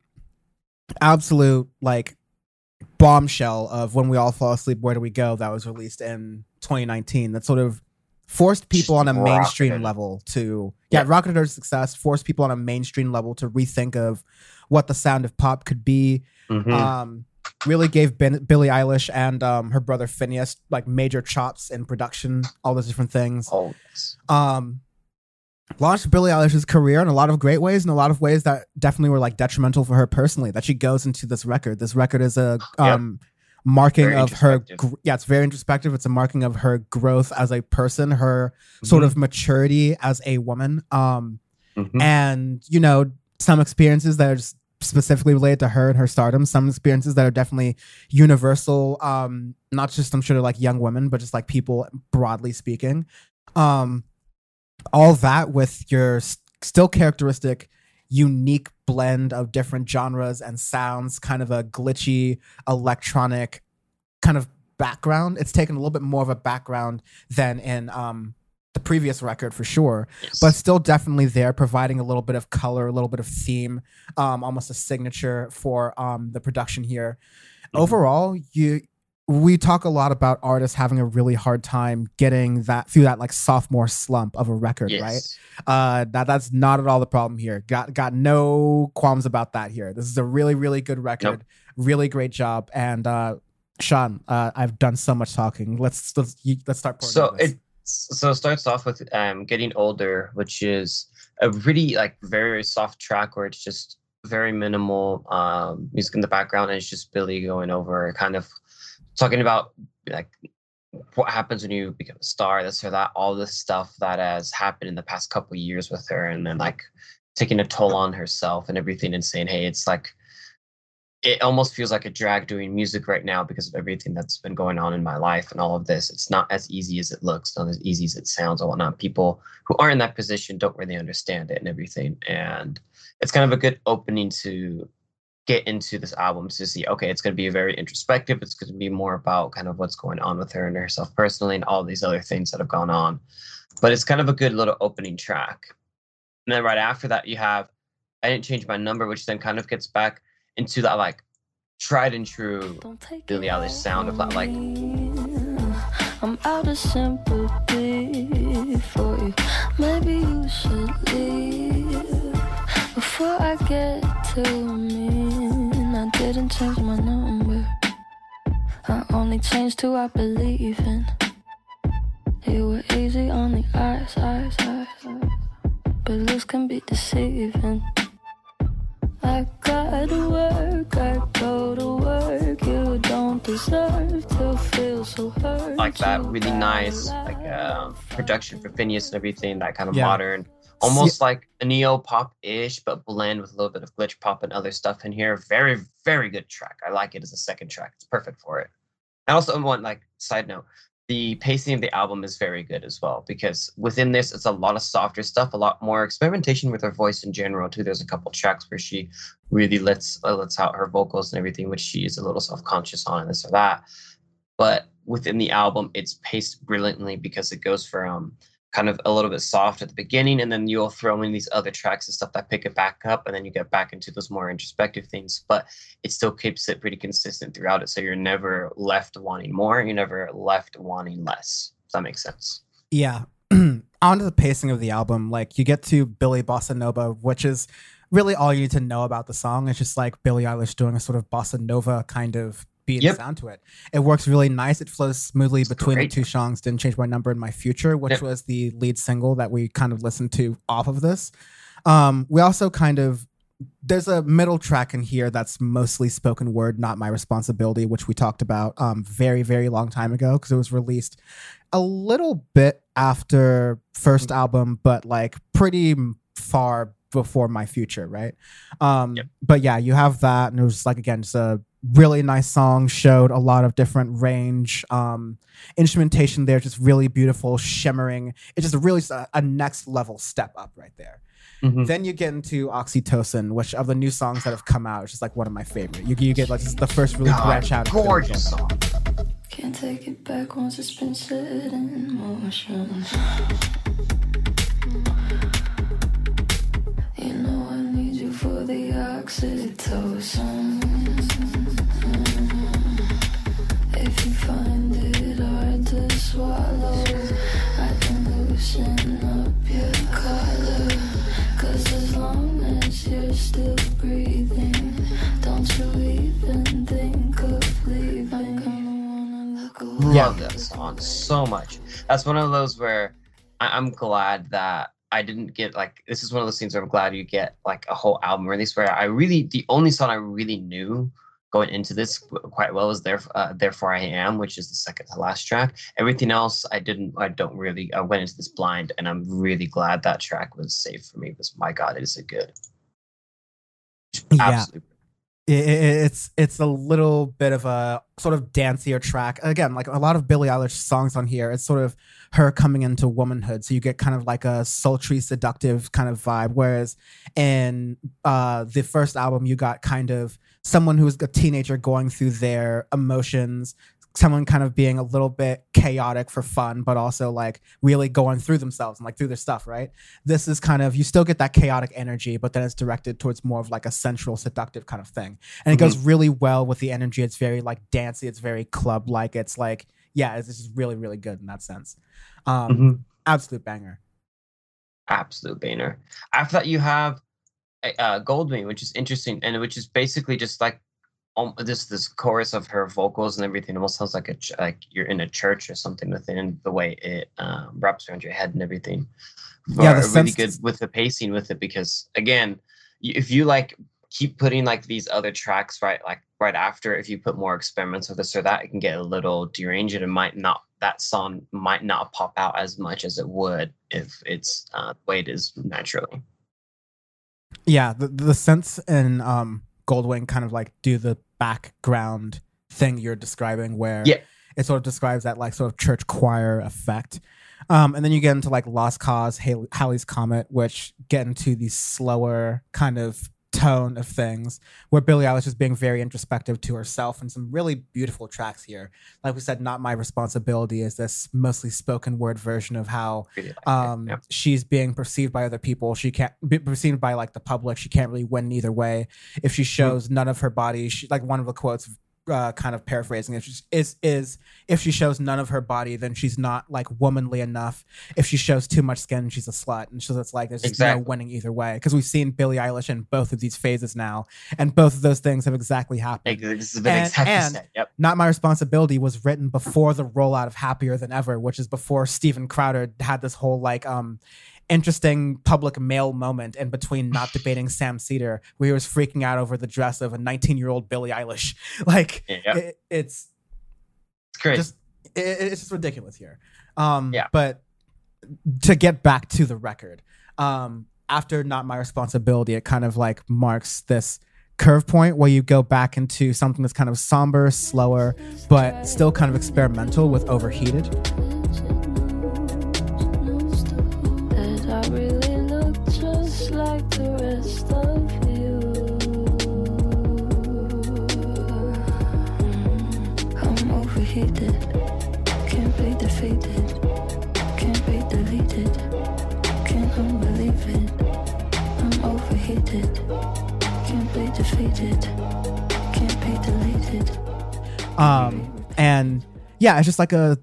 absolute like bombshell of When We All Fall Asleep, Where Do We Go? That was released in twenty nineteen. That sort of forced people on a mainstream rocketed. level to yeah, yeah, rocketed her success, forced people on a mainstream level to rethink of what the sound of pop could be. Mm-hmm. Um, really gave ben, Billie Eilish and um, her brother Phineas like major chops in production, all those different things. Oh, yes. Um, launched Billie Eilish's career in a lot of great ways, and a lot of ways that definitely were like detrimental for her personally. That she goes into this record. This record is a um, yep. marking very of her. Gr- yeah, it's very introspective. It's a marking of her growth as a person, her mm-hmm. sort of maturity as a woman, um, mm-hmm. and you know some experiences that are just specifically related to her and her stardom, some experiences that are definitely universal, um, not just I'm sure to like young women, but just like people broadly speaking. Um, all that with your st- still characteristic, unique blend of different genres and sounds, kind of a glitchy electronic kind of background. It's taken a little bit more of a background than in um, the previous record for sure, yes. but still definitely there, providing a little bit of color, a little bit of theme, um, almost a signature for um, the production here. Mm-hmm. Overall, you we talk a lot about artists having a really hard time getting that through that like sophomore slump of a record, yes. right? Uh, that that's not at all the problem here. Got got no qualms about that here. This is a really really good record, nope. really great job. And uh, Sean, uh, I've done so much talking. Let's let's let's start. So it. So it starts off with um, Getting Older, which is a really like very soft track where it's just very minimal um, music in the background, and it's just Billie going over kind of talking about like what happens when you become a star, this or that, all this stuff that has happened in the past couple of years with her, and then like taking a toll on herself and everything, and saying, hey, it's like it almost feels like a drag doing music right now because of everything that's been going on in my life and all of this. It's not as easy as it looks, not as easy as it sounds and whatnot. People who are in that position don't really understand it and everything. And it's kind of a good opening to get into this album to see, okay, it's going to be very introspective. It's going to be more about kind of what's going on with her and herself personally and all these other things that have gone on. But it's kind of a good little opening track. And then right after that, you have I Didn't Change My Number, which then kind of gets back into that like tried and true Billie Eilish sound of that like I'm out of sympathy for you. Maybe you should leave before I get too mean. I didn't change my number. I only changed who I believe in. You were easy on the eyes, eyes, eyes, eyes. But looks can be deceiving. I gotta work, I go to work. You don't deserve to feel so hurt. Like that really nice like uh, production for Phineas and everything, that kind of Yeah. modern, almost like a neo pop-ish, but blend with a little bit of glitch pop and other stuff in here. Very, very good track. I like it as a second track. It's perfect for it. I also want, like, side note, the pacing of the album is very good as well, because within this, it's a lot of softer stuff, a lot more experimentation with her voice in general too. There's a couple tracks where she really lets uh, lets out her vocals and everything, which she is a little self-conscious on and this or that. But within the album, it's paced brilliantly because it goes from kind of a little bit soft at the beginning, and then you'll throw in these other tracks and stuff that pick it back up, and then you get back into those more introspective things, but it still keeps it pretty consistent throughout it, so you're never left wanting more, you're never left wanting less. Does that make sense? Yeah. On to the pacing of the album, like you get to Billy Bossa Nova, which is really all you need to know about the song. It's just like Billie Eilish doing a sort of bossa nova kind of beat Yep. and sound to it. It works really nice. It flows smoothly It's between great. the two songs. Didn't Change My Number and My Future, which Yep. was the lead single that we kind of listened to off of this. Um, we also kind of, there's a middle track in here that's mostly spoken word, Not My Responsibility, which we talked about um, very, very long time ago because it was released a little bit after first album, but like pretty far before My Future, right? Um, Yep. But yeah, you have that, and it was like, again, just a really nice song, showed a lot of different range, um, instrumentation there, just really beautiful, shimmering. It's just a really a, a next level step up right there. Mhm. Then you get into Oxytocin, which of the new songs that have come out, is just like one of my favorite. You, you get like this is the first really God, branch out. of Billie gorgeous Eilish. song. Can't take it back once it's been set in motion. You know I need you for the oxytocin. If you find it hard to swallow, I can loosen up your collar. Cause as long as you're still breathing, don't you even think of leaving. I kinda wanna look away. Love that song so much. That's one of those where I- I'm glad that I didn't get like, this is one of those things where I'm glad you get like a whole album release, where I really, the only song I really knew going into this quite well was there, uh, Therefore I Am, which is the second to last track. Everything else I didn't, I don't really, I went into this blind, and I'm really glad that track was saved for me, because my God, it is a good. Yeah. Absolutely. It, it- it's it's a little bit of a sort of dancier track. Again, like a lot of Billie Eilish songs on here, it's sort of her coming into womanhood. So you get kind of like a sultry, seductive kind of vibe. Whereas in uh, the first album, you got kind of someone who's a teenager going through their emotions, someone kind of being a little bit chaotic for fun, but also like really going through themselves and like through their stuff, right? This is kind of, you still get that chaotic energy, but then it's directed towards more of like a sensual, seductive kind of thing. And it Mhm. goes really well with the energy. It's very like dancey. It's very club-like. It's like, yeah, it's just really, really good in that sense. Um, Mhm. Absolute banger. Absolute banger. After that, you have uh, Goldwing, which is interesting, and which is basically just like um, this this chorus of her vocals and everything. Almost sounds like a ch- like you're in a church or something within the way it um, wraps around your head and everything. Yeah, the Are really sense- good with the pacing with it, because again, y- if you like keep putting like these other tracks right like right after, if you put more experiments with this or that, it can get a little deranged. It might not, that song might not pop out as much as it would if it's uh, the way it is naturally. Yeah, the the sense in um, Goldwing kind of like do the background thing you're describing, where yeah. it sort of describes that like sort of church choir effect. Um, and then you get into like Lost Cause, Halley, Halley's Comet, which get into the slower kind of tone of things, where Billie Eilish is being very introspective to herself, and some really beautiful tracks here. Like we said, Not My Responsibility is this mostly spoken word version of how um, yeah. she's being perceived by other people. She can't be perceived by like the public. She can't really win either way. If she shows mm-hmm. none of her body, she, like one of the quotes, Uh, kind of paraphrasing it, is is if she shows none of her body, then she's not like womanly enough. If she shows too much skin, she's a slut. And so it's like there's exactly. no winning either way, because we've seen Billie Eilish in both of these phases now, and both of those things have exactly happened. This has been and, exactly and said. Yep. Not My Responsibility was written before the rollout of Happier Than Ever, which is before Steven Crowder had this whole like um interesting public male moment in between Not Debating Sam Cedar, where he was freaking out over the dress of a nineteen-year-old Billie Eilish. Like, yeah. it, it's it's crazy. Just, it, it's just ridiculous here. Um, yeah. But to get back to the record, um, after Not My Responsibility, it kind of like marks this curve point where you go back into something that's kind of somber, slower, but still kind of experimental with Overheated. I really look just like the rest of you. I'm overheated, can't be defeated, can't be deleted, can't unbelieve it. I'm overheated, can't be defeated, can't be deleted. Um, and yeah, it's just like a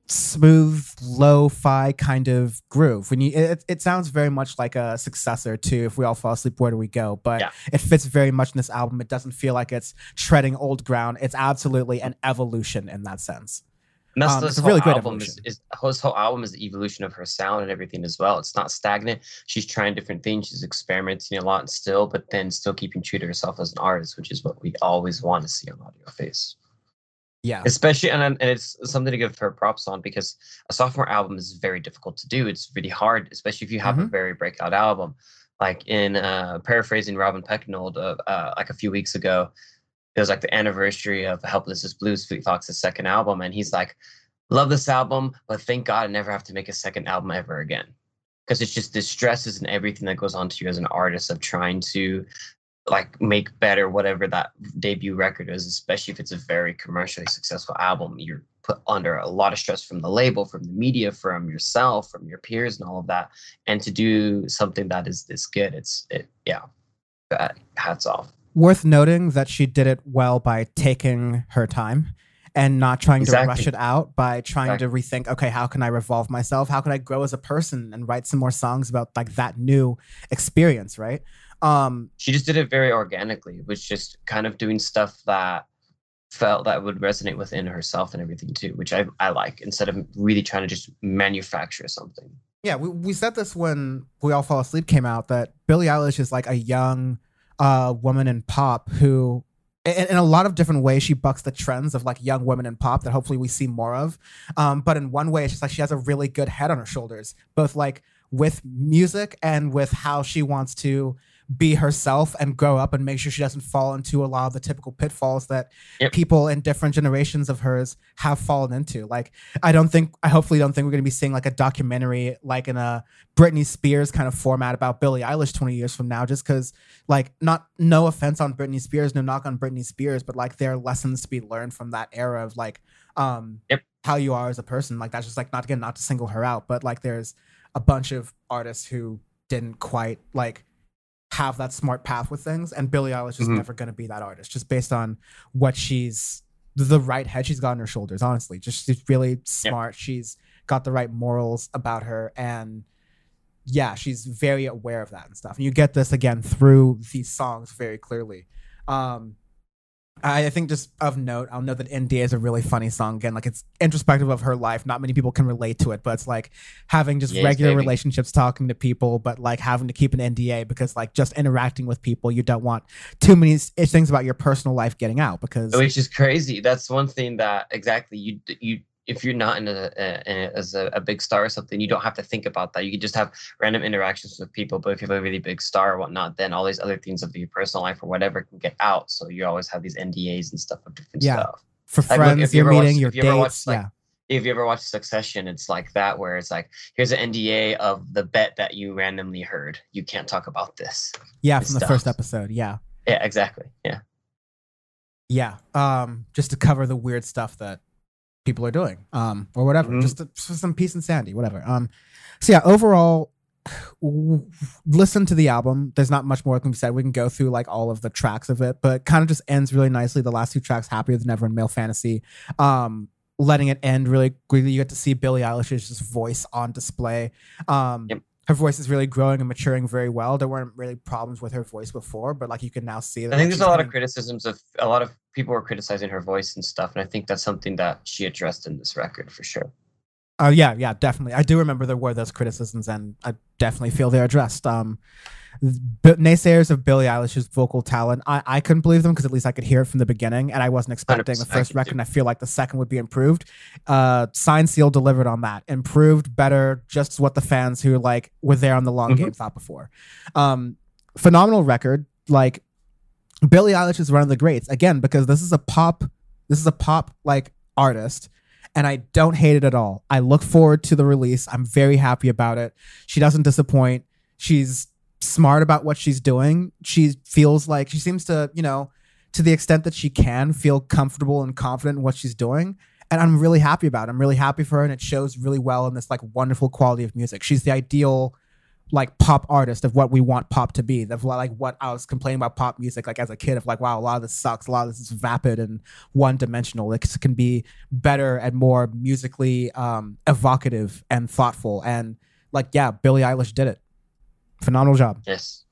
smooth lo-fi kind of groove. When you it, it sounds very much like a successor to If We All Fall Asleep, Where Do We Go? But yeah. it fits very much in this album. It doesn't feel like it's treading old ground. It's absolutely an evolution in that sense. And that's um, this it's a whole really good album is, is this whole album is the evolution of her sound and everything as well. It's not stagnant. She's trying different things. She's experimenting a lot and still, but then still keeping true to herself as an artist, which is what we always want to see on Audio Face. Yeah, especially and and it's something to give her props on, because a sophomore album is very difficult to do. It's really hard, especially if you have mm-hmm. a very breakout album. Like in uh, paraphrasing Robin Pecknold, uh, uh, like a few weeks ago, it was like the anniversary of Helpless as Blues, Fleet Fox's second album, and he's like, "Love this album, but thank God I never have to make a second album ever again," because it's just the stresses and everything that goes on to you as an artist of trying to like make better whatever that debut record is, especially if it's a very commercially successful album. You're put under a lot of stress from the label, from the media, from yourself, from your peers, and all of that. And to do something that is this good, it's it yeah, that hats off. Worth noting that she did it well by taking her time and not trying exactly. to rush it out, by trying exactly. to rethink, okay, how can I revolve myself? How can I grow as a person and write some more songs about like that new experience, right? Um, she just did it very organically. It was just kind of doing stuff that felt that would resonate within herself and everything too, which I, I like, instead of really trying to just manufacture something. Yeah, we, we said this when We All Fall Asleep came out, that Billie Eilish is like a young uh, woman in pop who, in, in a lot of different ways, she bucks the trends of like young women in pop that hopefully we see more of. Um, but in one way, it's just like she has a really good head on her shoulders, both like with music and with how she wants to be herself and grow up and make sure she doesn't fall into a lot of the typical pitfalls that yep. people in different generations of hers have fallen into. Like, I don't think, I hopefully don't think we're going to be seeing like a documentary, like in a Britney Spears kind of format about Billie Eilish twenty years from now, just because like, not, no offense on Britney Spears, no knock on Britney Spears, but like there are lessons to be learned from that era of like, um, yep. how you are as a person. Like, that's just like, not again, not to single her out, but like there's a bunch of artists who didn't quite like have that smart path with things, and Billie Eilish is mm-hmm. never going to be that artist, just based on what she's, the right head she's got on her shoulders, honestly. Just she's really smart. Yep. She's got the right morals about her, and yeah, she's very aware of that and stuff. And you get this again through these songs very clearly. Um, I think just of note, I'll note that N D A is a really funny song. Again, like it's introspective of her life. Not many people can relate to it, but it's like having just Yes, regular baby. relationships, talking to people, but like having to keep an N D A because like just interacting with people, you don't want too many s- things about your personal life getting out because Which is crazy. That's one thing that exactly you you if you're not in a, a, in a as a, a big star or something, you don't have to think about that. You can just have random interactions with people. But if you're a really big star or whatnot, then all these other things of your personal life or whatever can get out. So you always have these N D As and stuff of different Yeah. stuff. for Like, look, friends, if you your ever meeting, watch- your if you ever watch, dates. like, Yeah. If you ever watch Succession, it's like that, where it's like, here's an N D A of the bet that you randomly heard. You can't talk about this. Yeah. and From the stuff. first episode. Yeah. Yeah, exactly. Yeah. Yeah. Um, just to cover the weird stuff that people are doing, um, or whatever, Mhm. just to, for some peace and sanity, whatever. Um, so yeah, overall, w- listen to the album. There's not much more that can be said. We can go through like all of the tracks of it, but it kind of just ends really nicely. The last two tracks, Happier Than Ever and Male Fantasy, um, letting it end really quickly. You get to see Billie Eilish's voice on display. Um, Yep. Her voice is really growing and maturing very well. There weren't really problems with her voice before, but like you can now see that. I think like, there's she's a lot of getting- criticisms of a lot of people were criticizing her voice and stuff, and I think that's something that she addressed in this record for sure. Uh, yeah, yeah, definitely. I do remember there were those criticisms, and I definitely feel they're addressed. Um, but naysayers of Billie Eilish's vocal talent, I, I couldn't believe them because at least I could hear it from the beginning, and I wasn't expecting the one hundred percent first I could record. too. And I feel like the second would be improved. Uh, Sign Seal delivered on that, improved, better, just what the fans who like were there on the long Mhm. game thought before. Um, phenomenal record. Like Billie Eilish is one of the greats again because this is a pop. This is a pop like artist. And I don't hate it at all. I look forward to the release. I'm very happy about it. She doesn't disappoint. She's smart about what she's doing. She feels like she seems to, you know, to the extent that she can, feel comfortable and confident in what she's doing. And I'm really happy about it. I'm really happy for her. And it shows really well in this like wonderful quality of music. She's the ideal like pop artist of what we want pop to be. Of like what I was complaining about pop music like as a kid of like, wow, a lot of this sucks. A lot of this is vapid and one dimensional. It can be better and more musically um, evocative and thoughtful. And like, yeah, Billie Eilish did it. Phenomenal job. Yes.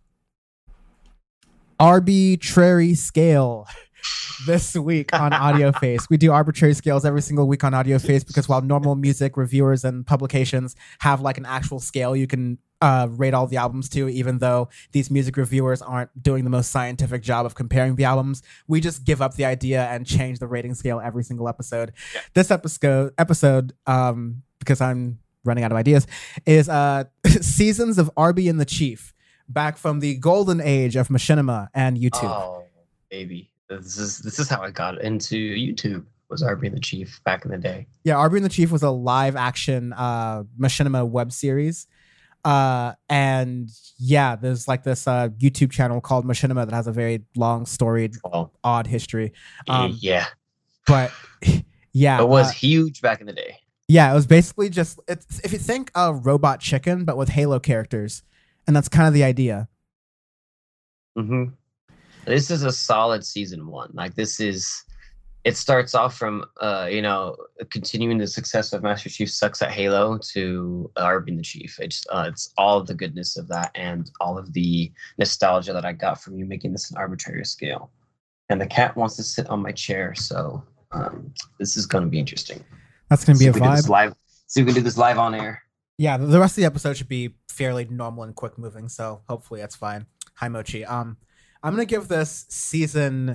Arbitrary Scale this week on Audio Face. We do arbitrary scales every single week on Audio Face because while normal music reviewers and publications have like an actual scale you can uh, rate all the albums to, even though these music reviewers aren't doing the most scientific job of comparing the albums, we just give up the idea and change the rating scale every single episode. Yeah. This episode, episode, um, because I'm running out of ideas, is uh, Seasons of Arby and the Chief, back from the golden age of machinima and YouTube. Oh, baby. This is this is how I got into YouTube. Was Arby and the Chief back in the day. Yeah, Arby and the Chief was a live action uh, machinima web series. Uh, and yeah, there's like this uh, YouTube channel called Machinima that has a very long, storied, Well, odd history. Um, yeah, But yeah, it was uh, huge back in the day. yeah, it was basically just it's, if you think of Robot Chicken, but with Halo characters, and that's kind of the idea. hmm This is a solid season one. Like this is, it starts off from uh you know continuing the success of Master Chief Sucks at Halo to Arby and the Chief. It's uh, it's all of the goodness of that and all of the nostalgia that I got from you making this an arbitrary scale. And the cat wants to sit on my chair, so um, this is going to be interesting. That's gonna be See a if we do this vibe. live. See if we can do this live on air. Yeah, the the rest of the episode should be fairly normal and quick moving, so hopefully that's fine. Hi Mochi. Um, I'm gonna give this season,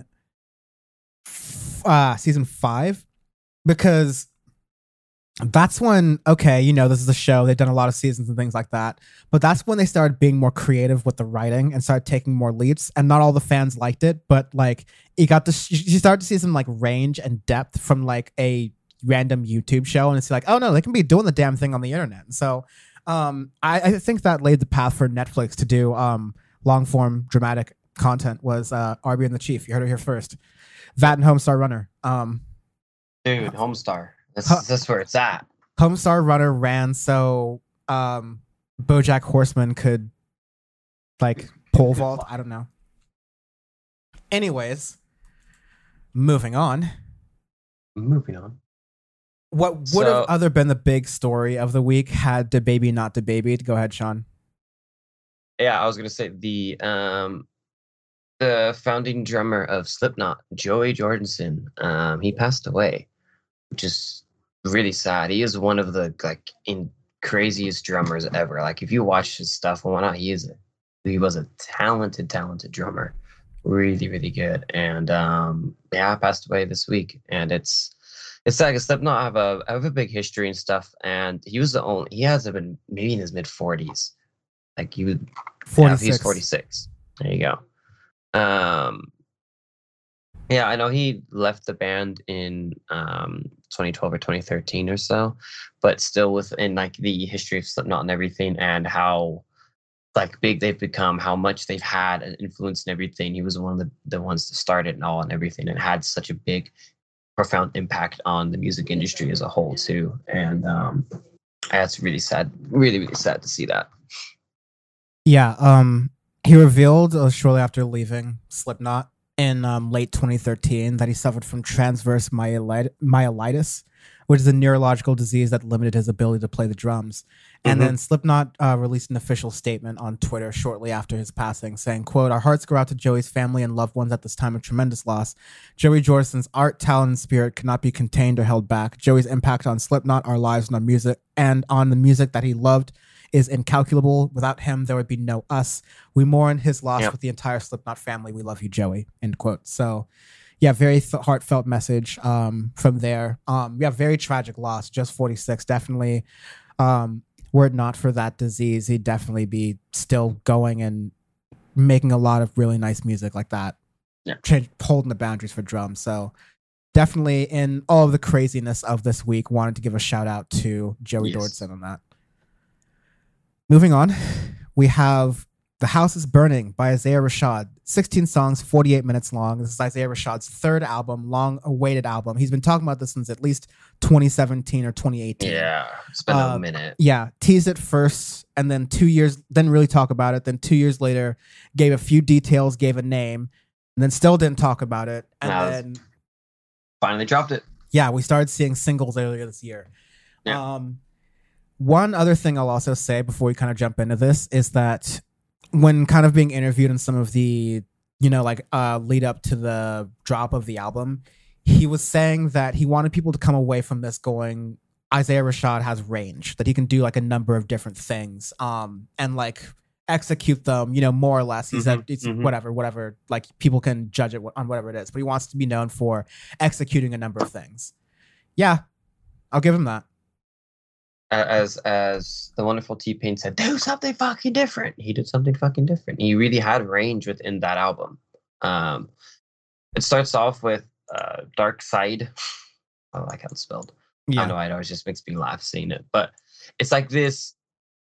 f- uh, season five, because that's when okay, you know, this is a show. They've done a lot of seasons and things like that, but that's when they started being more creative with the writing and started taking more leaps. And not all the fans liked it, but like you got to you started to see some like range and depth from like a random YouTube show, and it's like, oh no, they can be doing the damn thing on the internet. And so um I, I think that laid the path for Netflix to do um long form dramatic content was uh Arby and the Chief. You heard it here first. That and Homestar Runner. Um Dude, Homestar. That's, Huh. that's where it's at. Homestar Runner ran so um BoJack Horseman could like pole vault. I don't know. Anyways, moving on. Moving on. What would So- have other been the big story of the week had the baby not the baby? Go ahead, Sean. Yeah, I was gonna say the um the founding drummer of Slipknot, Joey Jordison. Um, he passed away, which is really sad. He is one of the like in craziest drummers ever. Like if you watch his stuff and whatnot, he is a, he was a talented, talented drummer, really, really good. And um, yeah, passed away this week, and it's. It's like Slipknot have a have a big history and stuff, and he was the only. He has been maybe in his mid forties, like he was forty-six. Yeah, he's forty-six. There you go. Um, yeah, I know he left the band in um twenty twelve or twenty thirteen or so, but still within like the history of Slipknot and everything, and how like big they've become, how much they've had an influence and everything. He was one of the the ones to start it and all and everything, and had such a big, profound impact on the music industry as a whole too. And um that's really sad, really really sad to see that. Yeah, um he revealed uh, shortly after leaving Slipknot in um, late twenty thirteen that he suffered from transverse myelit- myelitis, which is a neurological disease that limited his ability to play the drums. And mm-hmm. then Slipknot uh, released an official statement on Twitter shortly after his passing, saying, quote, "Our hearts go out to Joey's family and loved ones at this time of tremendous loss. Joey Jordison's art, talent, and spirit could not be contained or held back. Joey's impact on Slipknot, our lives, and on music, and on the music that he loved is incalculable. Without him, there would be no us. We mourn his loss yep. with the entire Slipknot family. We love you, Joey," end quote. So, yeah, very th- heartfelt message um, from there. Um, yeah, very tragic loss. Just forty-six, definitely. Um, were it not for that disease, he'd definitely be still going and making a lot of really nice music like that. Yeah, Ch- holding the boundaries for drums. So, definitely, in all of the craziness of this week, wanted to give a shout out to Joey yes. Jordison on that. Moving on, we have The House is Burning by Isaiah Rashad. sixteen songs, forty-eight minutes long. This is Isaiah Rashad's third album, long-awaited album. He's been talking about this since at least twenty seventeen or twenty eighteen. Yeah, it's been uh, a minute. Yeah, teased it first, and then two years, didn't really talk about it. Then two years later, gave a few details, gave a name, and then still didn't talk about it. And no, then finally dropped it. Yeah, we started seeing singles earlier this year. Yeah. Um, one other thing I'll also say before we kind of jump into this is that when kind of being interviewed in some of the, you know, like uh, lead up to the drop of the album, he was saying that he wanted people to come away from this going, Isaiah Rashad has range, that he can do like a number of different things um, and like execute them, you know, more or less. He mm-hmm, said it's mm-hmm. whatever, whatever, like people can judge it on whatever it is, but he wants to be known for executing a number of things. Yeah, I'll give him that. As as the wonderful T-Pain said, do something fucking different. He did something fucking different. He really had range within that album. Um, it starts off with uh, Dark Side. I don't like how it's spelled. Yeah. I don't know. It always just makes me laugh seeing it. But it's like this,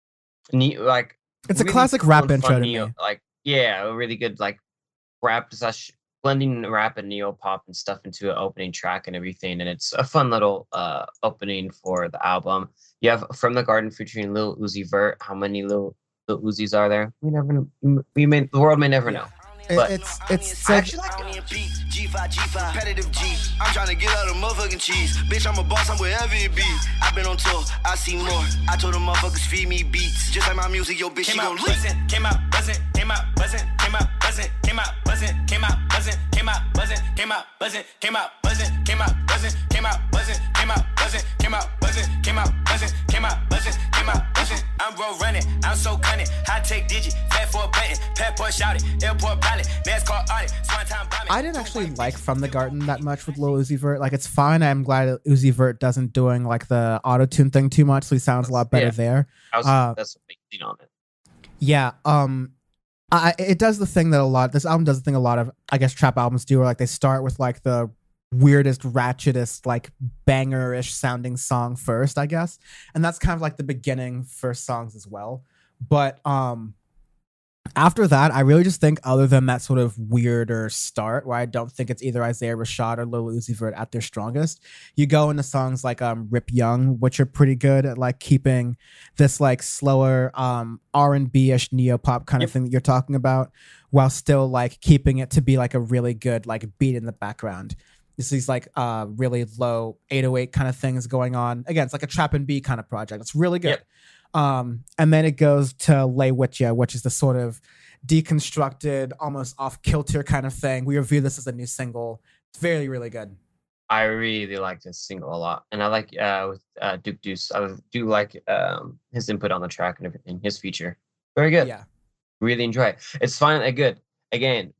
like it's really a classic rap intro to neo, me. Like yeah, a really good like rap slash blending rap and neo pop and stuff into an opening track and everything, and it's a fun little uh opening for the album. You have From the Garden featuring Lil Uzi Vert. How many Lil, Lil Uzis are there? We never know. We may, the world may never know. But it's it's so actually like G five, G five, competitive G. I'm trying to get out of motherfucking cheese. Bitch, I'm a boss, I'm wherever it be. I've been on tour, I see more. I told them motherfuckers feed me beats. Just like my music, yo, bitch, she gon' lick. Came out, buzzing, came out, buzzing, came out, buzzing, came out, buzzing, came out, buzzing, came out, buzzing, came out, buzzing, came out, buzzing, came out, buzzing, came out, buzzing, came out, buzzing, came out, buzzing, came out, buzzing, came out, buzzing, came out, buzzing. I'm road running, I'm so cunning. High take digit, fat for a button, pet boy shouted, airport pilot, NASCAR audit, smart time bombing. I didn't actually like From the Garden that much with Lil Uzi Vert. Like, it's fine. I'm glad that Uzi Vert doesn't doing like the auto-tune thing too much, so he sounds a lot better yeah. there. I was, uh, that's what makes on it. Yeah, um, I, it does the thing that a lot. This album does the thing a lot of, I guess, trap albums do, where like they start with like the weirdest, ratchetest, like banger-ish sounding song first, I guess, and that's kind of like the beginning for songs as well. But um, after that, I really just think, other than that sort of weirder start, where I don't think it's either Isaiah Rashad or Lil Uzi Vert at their strongest, you go into songs like um Rip Young, which are pretty good at like keeping this like slower um R and B-ish neo-pop kind of yep. thing that you're talking about, while still like keeping it to be like a really good like beat in the background. It's these like uh really low eight oh eight kind of things going on. Again, it's like a trap and B kind of project. It's really good. Yep. Um, and then it goes to Lay With Ya, which is the sort of deconstructed, almost off kilter kind of thing. We review this as a new single. It's very, really good. I really like this single a lot, and I like uh, with uh, Duke Deuce. I do like um, his input on the track and everything. His feature, very good. Yeah, really enjoy it. It's finally good. Again,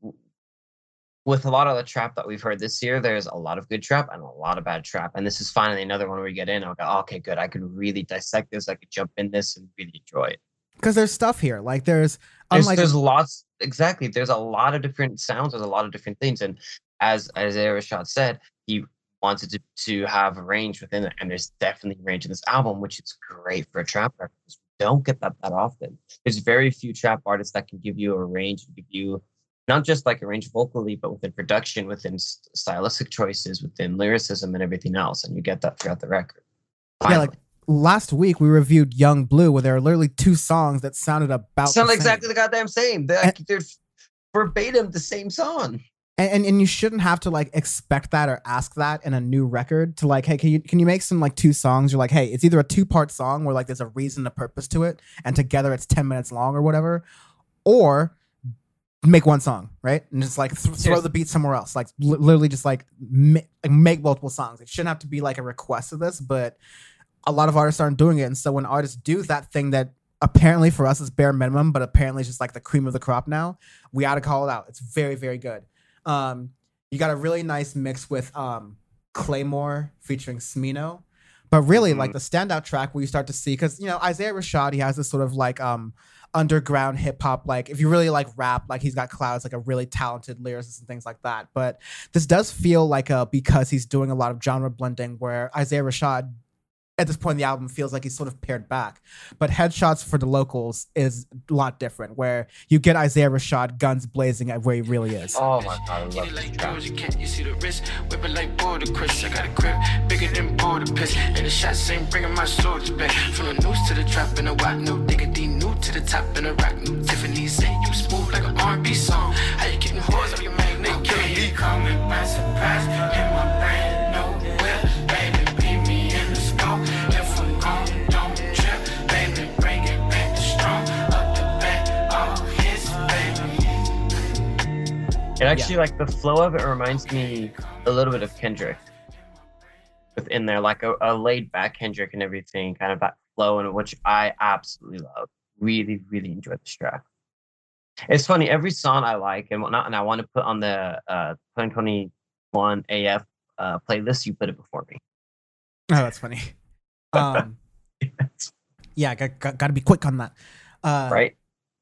with a lot of the trap that we've heard this year, there's a lot of good trap and a lot of bad trap, and this is finally another one where we get in. I go, oh, okay, good. I can really dissect this. I could jump in this and really enjoy it. Because there's stuff here. Like there's, there's unlike there's lots. Exactly. There's a lot of different sounds. There's a lot of different things, and as Isaiah Rashad said, he wanted to, to have a range within it, and there's definitely range in this album, which is great for a trap record. We don't get that that often. There's very few trap artists that can give you a range, give you not just like a range vocally, but within production, within stylistic choices, within lyricism and everything else, and you get that throughout the record. Finally. Yeah, like last week we reviewed Young Blue, where there are literally two songs that sounded about sound the exactly same. the goddamn same. They're, And- they're verbatim the same song. And, and and you shouldn't have to like expect that or ask that in a new record to like, hey, can you can you make some like two songs? You're like, hey, it's either a two part song where like there's a reason, a purpose to it, and together it's ten minutes long or whatever, or make one song, right? And just like th- throw Yes. the beat somewhere else, like li- literally just like, ma- like make multiple songs. It shouldn't have to be like a request of this, but a lot of artists aren't doing it, and so when artists do that thing that apparently for us is bare minimum, but apparently it's just like the cream of the crop now, we ought to call it out. It's very, very good. Um, you got a really nice mix with um, Claymore featuring Smino, but really Mhm. like the standout track where you start to see, because you know Isaiah Rashad, he has this sort of like um, underground hip hop, like if you really like rap, like he's got Clouds, like a really talented lyricist and things like that. But this does feel like a, because he's doing a lot of genre blending, where Isaiah Rashad at this point in the album feels like he's sort of pared back. But Headshots for the Locals is a lot different, where you get Isaiah Rashad guns blazing at where he really is. Oh my god, I love Get it this like track. Georgia Cat, you see the wrist, whip it like border Chris. I got a grip bigger than border piss, and the shots ain't bringing my soldiers back. From the noose to the trap and the whack, no nigga D new to the top and the rock, new Tiffany say you smooth like an R and B song. How you getting whores up your man? They killing me. Call me by surprise, in my brain, nowhere, baby, beat me in the smoke. If I'm gone, don't trip, baby, bring it back to strong. Up the back, all his baby. It actually, like, the flow of it reminds me a little bit of Kendrick within there, like a, a laid back Kendrick and everything, kind of that flow, and which I absolutely love. Really, really enjoy this track. It's funny, every song I like and whatnot, and I want to put on the uh, twenty twenty-one A F uh, playlist, you put it before me. Oh, that's funny. Um, Yes. yeah, got, got, got to be quick on that. Uh, Right?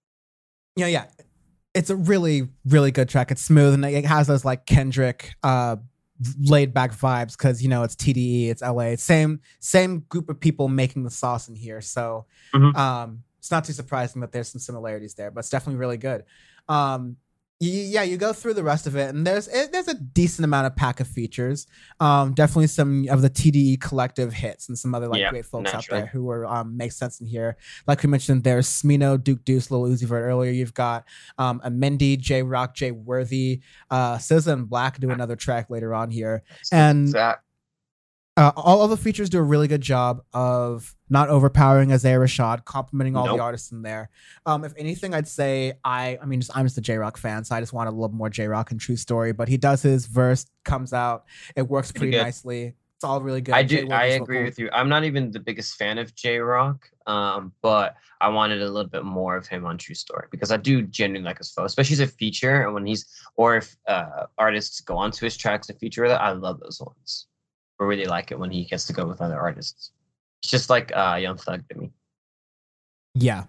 Yeah, yeah. It's a really, really good track. It's smooth, and it has those like Kendrick uh, laid back vibes because you know it's T D E, it's L A, same same group of people making the sauce in here. So Mhm. um, it's not too surprising that there's some similarities there, but it's definitely really good. Um, y- yeah, you go through the rest of it, and there's it, there's a decent amount of pack of features. Um, definitely some of the T D E collective hits and some other like Yeah, great folks naturally. out there who are um, make sense in here. Like we mentioned, there's Smino, Duke Deuce, Lil Uzi Vert earlier. You've got um, Amendi, J Rock, Jay Worthy, uh, S Z A and Black do another track later on here, and That, uh, all of the features do a really good job of not overpowering Isaiah Rashad, complimenting all Nope. the artists in there. Um, if anything, I'd say I, I mean, just, I'm just a J Rock fan, so I just want a little more J Rock and True Story. But he does his verse, comes out, it works Pretty pretty good. nicely. It's all really good. I Jay do. I Worthy's agree vocal- with you. I'm not even the biggest fan of J Rock, um, but I wanted a little bit more of him on True Story because I do genuinely like his flow, especially as a feature. And when he's, or if uh, artists go onto his tracks and feature with it, I love those ones. I really like it when he gets to go with other artists. It's just like uh, Young Thug to me. Yeah.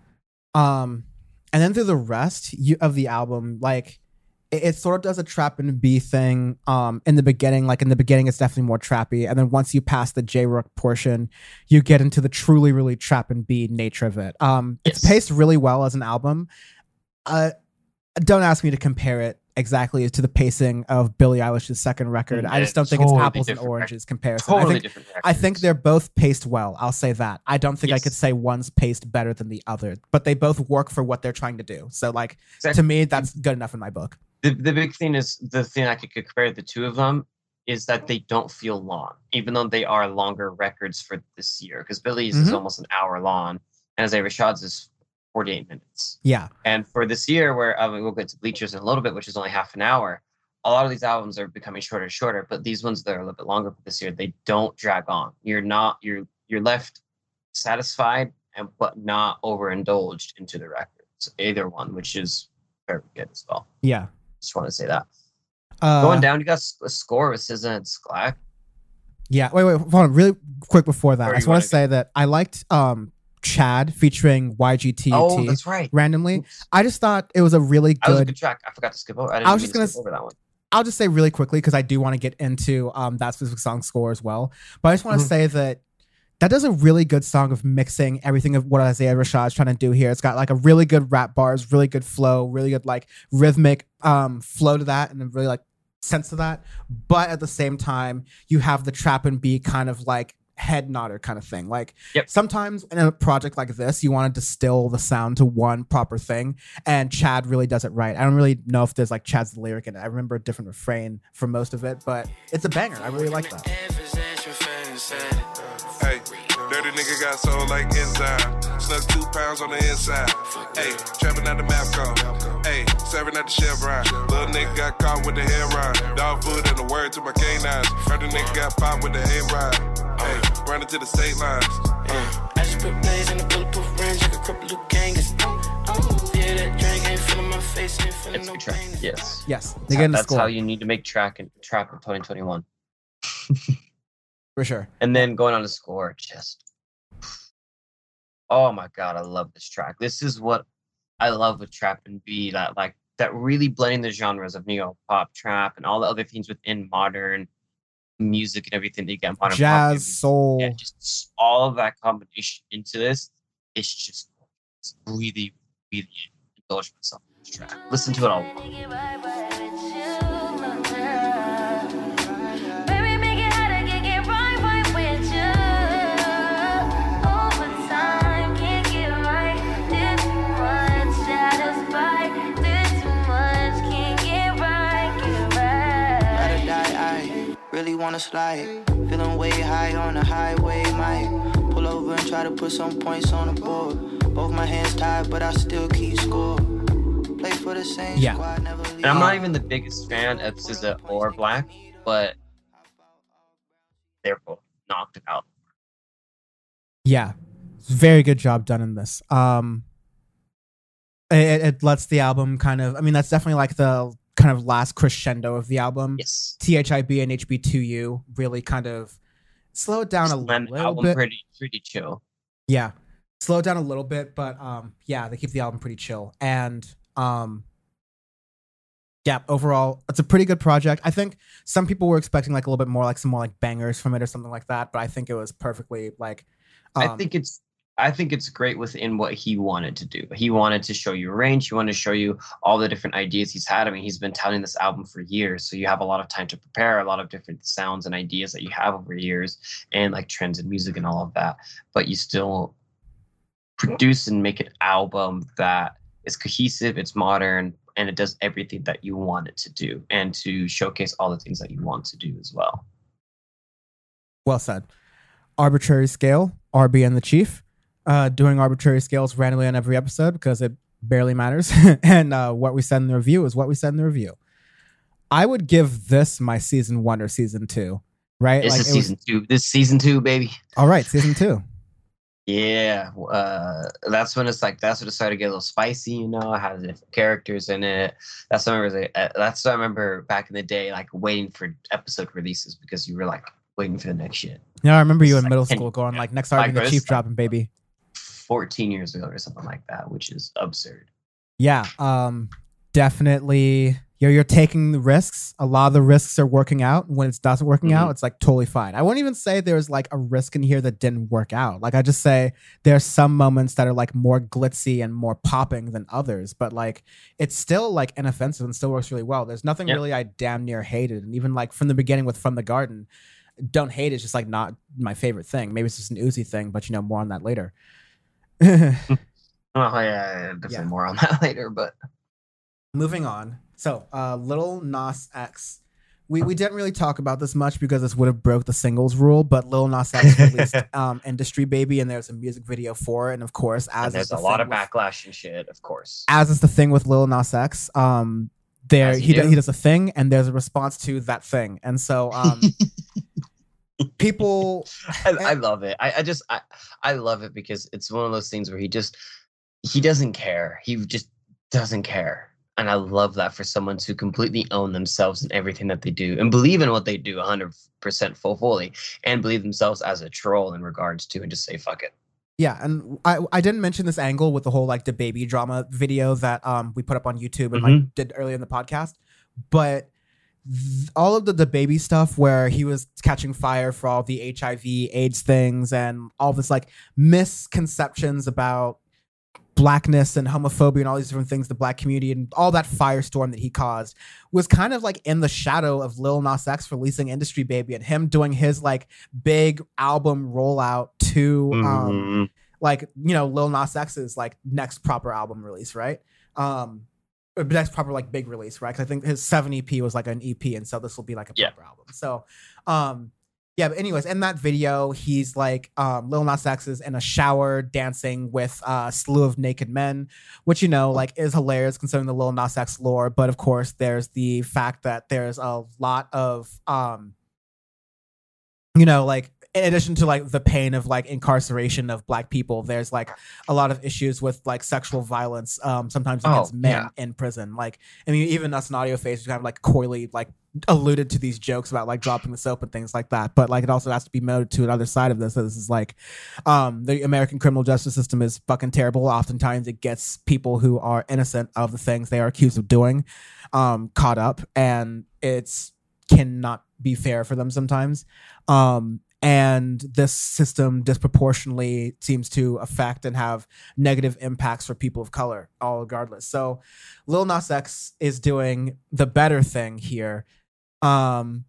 Um, and then through the rest you, of the album, like it, it sort of does a trap and B thing. Um, in the beginning, like in the beginning, it's definitely more trappy, and then once you pass the J Rock portion, you get into the truly, really trap and B nature of it. Um, it's Yes. paced really well as an album. Uh, don't ask me to compare it exactly to the pacing of Billie Eilish's second record. I just don't think Totally it's apples and different oranges comparison. I Totally think different. I think records. they're both paced well. I'll say that. I don't think I Yes. could say one's paced better than the other, but they both work for what they're trying to do. So, like, Exactly. to me, that's good enough in my book. the the big thing is the thing I could compare the two of them is that they don't feel long, even though they are longer records for this year. Because Billy's is Mhm. almost an hour long, and Isaiah Rashad's is forty-eight minutes. Yeah. And for this year, where I mean, we'll get to Bleachers in a little bit, which is only half an hour, a lot of these albums are becoming shorter and shorter, but these ones that are a little bit longer for this year, they don't drag on. You're not, you're, you're left satisfied and but not overindulged into the records, either one, which is very good as well. Yeah. Just want to say that. Uh, Going down, you got a score with S Z A and Sklack. Yeah. Wait, wait, hold on. Really quick before that, Or I just you want wanna to say that I liked um, Chad featuring Y G T Oh, that's right. randomly. Oops. I just thought it was a really That was a good. good track. I forgot to skip over. I, didn't I was mean just to gonna skip over that one. I'll just say really quickly because I do want to get into um, that specific song score as well. But I just want to Mhm. say that that does a really good song of mixing everything of what Isaiah Rashad's trying to do here. It's got like a really good rap bars, really good flow, really good like rhythmic um, flow to that, and a really like sense of that. But at the same time, you have the trap and beat kind of like head nodder kind of thing. Like Yep. sometimes in a project like this, you want to distill the sound to one proper thing, and Chad really does it right. I don't really know if there's like Chad's lyric in it. I remember a different refrain for most of it, but it's a banger. I really like that. Hey, dirty nigga got soul like enzyme. Snuck two pounds on the inside. Hey, trapping at the map code. Hey, serving at the Chevron. Little nigga got caught with the heron. Dog food and the word to my canines. Heard the nigga got popped with the A-ride. Hey, running to the state lines. Uh. I just put blaze in the bulletproof range like a cripple Luke Kangas. Yeah, that drink ain't feeling my face, ain't feeling It's a no good track. pain. Yes. Yes, they get in the That's score how you need to make track and trap in twenty twenty-one. for sure. And then going on to score, just oh my god, I love this track. This is what I love with trap and B, that like that really blending the genres of neo pop, trap, and all the other things within modern music and everything that you get in modern pop Jazz, music. soul. Yeah, just all of that combination into this. It's just it's really, really indulge myself in this track. Listen to it all. Really wanna slide, feeling way high on the highway, might pull over and try to put some points on the board. Both my hands tied, but I still keep score. Play for the same Yeah. squad, never leave. And I'm not even the biggest fan of S Z A or Black, but they're both knocked it out. Yeah, very good job done in this. Um, it, it lets the album kind of. I mean, that's definitely like the kind of last crescendo of the album. Yes. T H I B and H B two U really kind of slow it down a Just blend the little album bit. pretty pretty chill. Yeah, slow it down a little bit, but um, yeah, they keep the album pretty chill. And um, yeah, overall, it's a pretty good project. I think some people were expecting like a little bit more, like some more like bangers from it or something like that. But I think it was perfectly like. Um, I think it's I think it's great within what he wanted to do. He wanted to show you a range. He wanted to show you all the different ideas he's had. I mean, he's been touting this album for years, so you have a lot of time to prepare, a lot of different sounds and ideas that you have over years, and like trends in music and all of that. But you still produce and make an album that is cohesive, it's modern, and it does everything that you want it to do, and to showcase all the things that you want to do as well. Well said. Arbitrary Scale, R B and the Chief, uh, doing arbitrary scales randomly on every episode because it barely matters. and uh, what we said in the review is what we said in the review. I would give this my season one or season two, right? This Like, is it was- season two. This is season two, baby. all right, season two. Yeah, uh, that's when it's like that's when it started to get a little spicy. You know, it had different characters in it. That's what I remember. Uh, that's what I remember back in the day, like waiting for episode releases because you were like waiting for the next shit. Yeah, I remember you in Like, middle ten- school going like, next like R B and the this, Chief like- dropping, baby. Fourteen years ago or something like that, which is absurd. Yeah, um, definitely. You're you're taking the risks. A lot of the risks are working out. When it doesn't working Mhm. out, it's like totally fine. I wouldn't even say there's like a risk in here that didn't work out. Like I just say there's some moments that are like more glitzy and more popping than others, but like it's still like inoffensive and still works really well. There's nothing Yep. really I damn near hated, and even like from the beginning with From the Garden, don't hate it's just like not my favorite thing. Maybe it's just an Uzi thing, but you know more on that later. Oh yeah, definitely Yeah. more on that later. But Moving on. So, uh, Little Nas X We we didn't really talk about this much because this would have broke the singles rule, but Lil Nas X released um, Industry Baby, and there's a music video for it. And of course, as and there's is the a lot of with, backlash and shit, of course. As is the thing with Lil Nas X, um, there he, do. he does a thing, and there's a response to that thing. And so um, people... I, I love it. I, I just, I, I love it because it's one of those things where he just, he doesn't care. He just doesn't care. And I love that for someone to completely own themselves in everything that they do and believe in what they do one hundred percent full fully and believe themselves as a troll in regards to and just say, fuck it. Yeah. And I, I didn't mention this angle with the whole like the baby drama video that um we put up on YouTube and Mhm. like did earlier in the podcast. But th- all of the, the baby stuff where he was catching fire for all the H I V AIDS things and all this like misconceptions about blackness and homophobia and all these different things, the black community and all that firestorm that he caused was kind of like in the shadow of Lil Nas X releasing Industry Baby and him doing his like big album rollout to um Mhm. like, you know, Lil Nas X's like next proper album release, right? Um or next proper like big release, right? Because I think his seven E P was like an E P, and so this will be like a Yeah. proper album. So um yeah, but anyways, in that video, he's like um, Lil Nas X is in a shower dancing with a slew of naked men, which, you know, like is hilarious considering the Lil Nas X lore. But of course, there's the fact that there's a lot of, um, you know, like in addition to like the pain of like incarceration of black people, there's like a lot of issues with like sexual violence, um, sometimes Oh, against men yeah. in prison. Like, I mean, even us in Audio Face, we kind of like coyly like alluded to these jokes about like dropping the soap and things like that, but like it also has to be noted to another side of this. So this is like um the American criminal justice system is fucking terrible. Oftentimes it gets people who are innocent of the things they are accused of doing um caught up, and it's cannot be fair for them sometimes. Um and this system disproportionately seems to affect and have negative impacts for people of color, all regardless. So Lil Nas X is doing the better thing here. Um,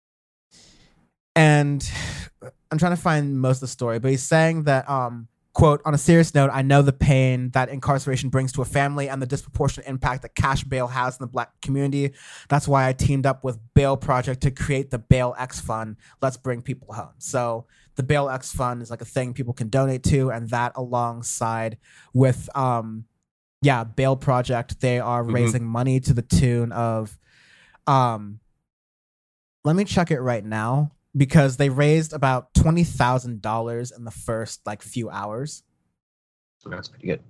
and I'm trying to find most of the story, but he's saying that, um, quote, on a serious note, I know the pain that incarceration brings to a family and the disproportionate impact that cash bail has in the black community. That's why I teamed up with Bail Project to create the Bail X Fund. Let's bring people home. So the Bail X Fund is like a thing people can donate to, and that alongside with, um, yeah, Bail Project, they are Mhm. raising money to the tune of, um, let me check it right now, because they raised about twenty thousand dollars in the first like few hours. That's pretty good.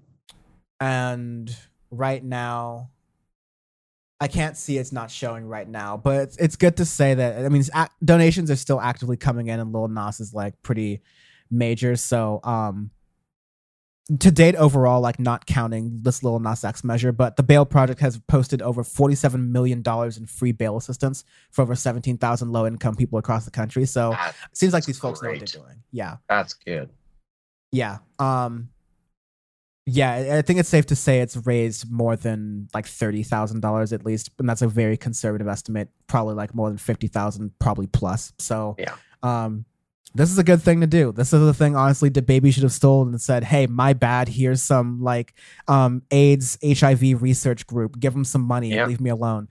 And right now, I can't see it's not showing right now, but it's, it's good to say that, I mean, it's ac- donations are still actively coming in, and Lil Nas is like pretty major. So, um, to date overall, like not counting this Lil Nas X measure, but the Bail Project has posted over forty-seven million dollars in free bail assistance for over seventeen thousand low income people across the country. So That- it seems like that's these folks know what great. they're doing. Yeah. That's good. Yeah. Um, yeah, I- I think it's safe to say it's raised more than like thirty thousand dollars at least. And that's a very conservative estimate, probably like more than fifty thousand, probably plus. So, Yeah. um, this is a good thing to do. This is the thing, honestly, the baby should have stolen and said, hey, my bad. Here's some like um, AIDS, H I V research group. Give them some money Yep. and leave me alone.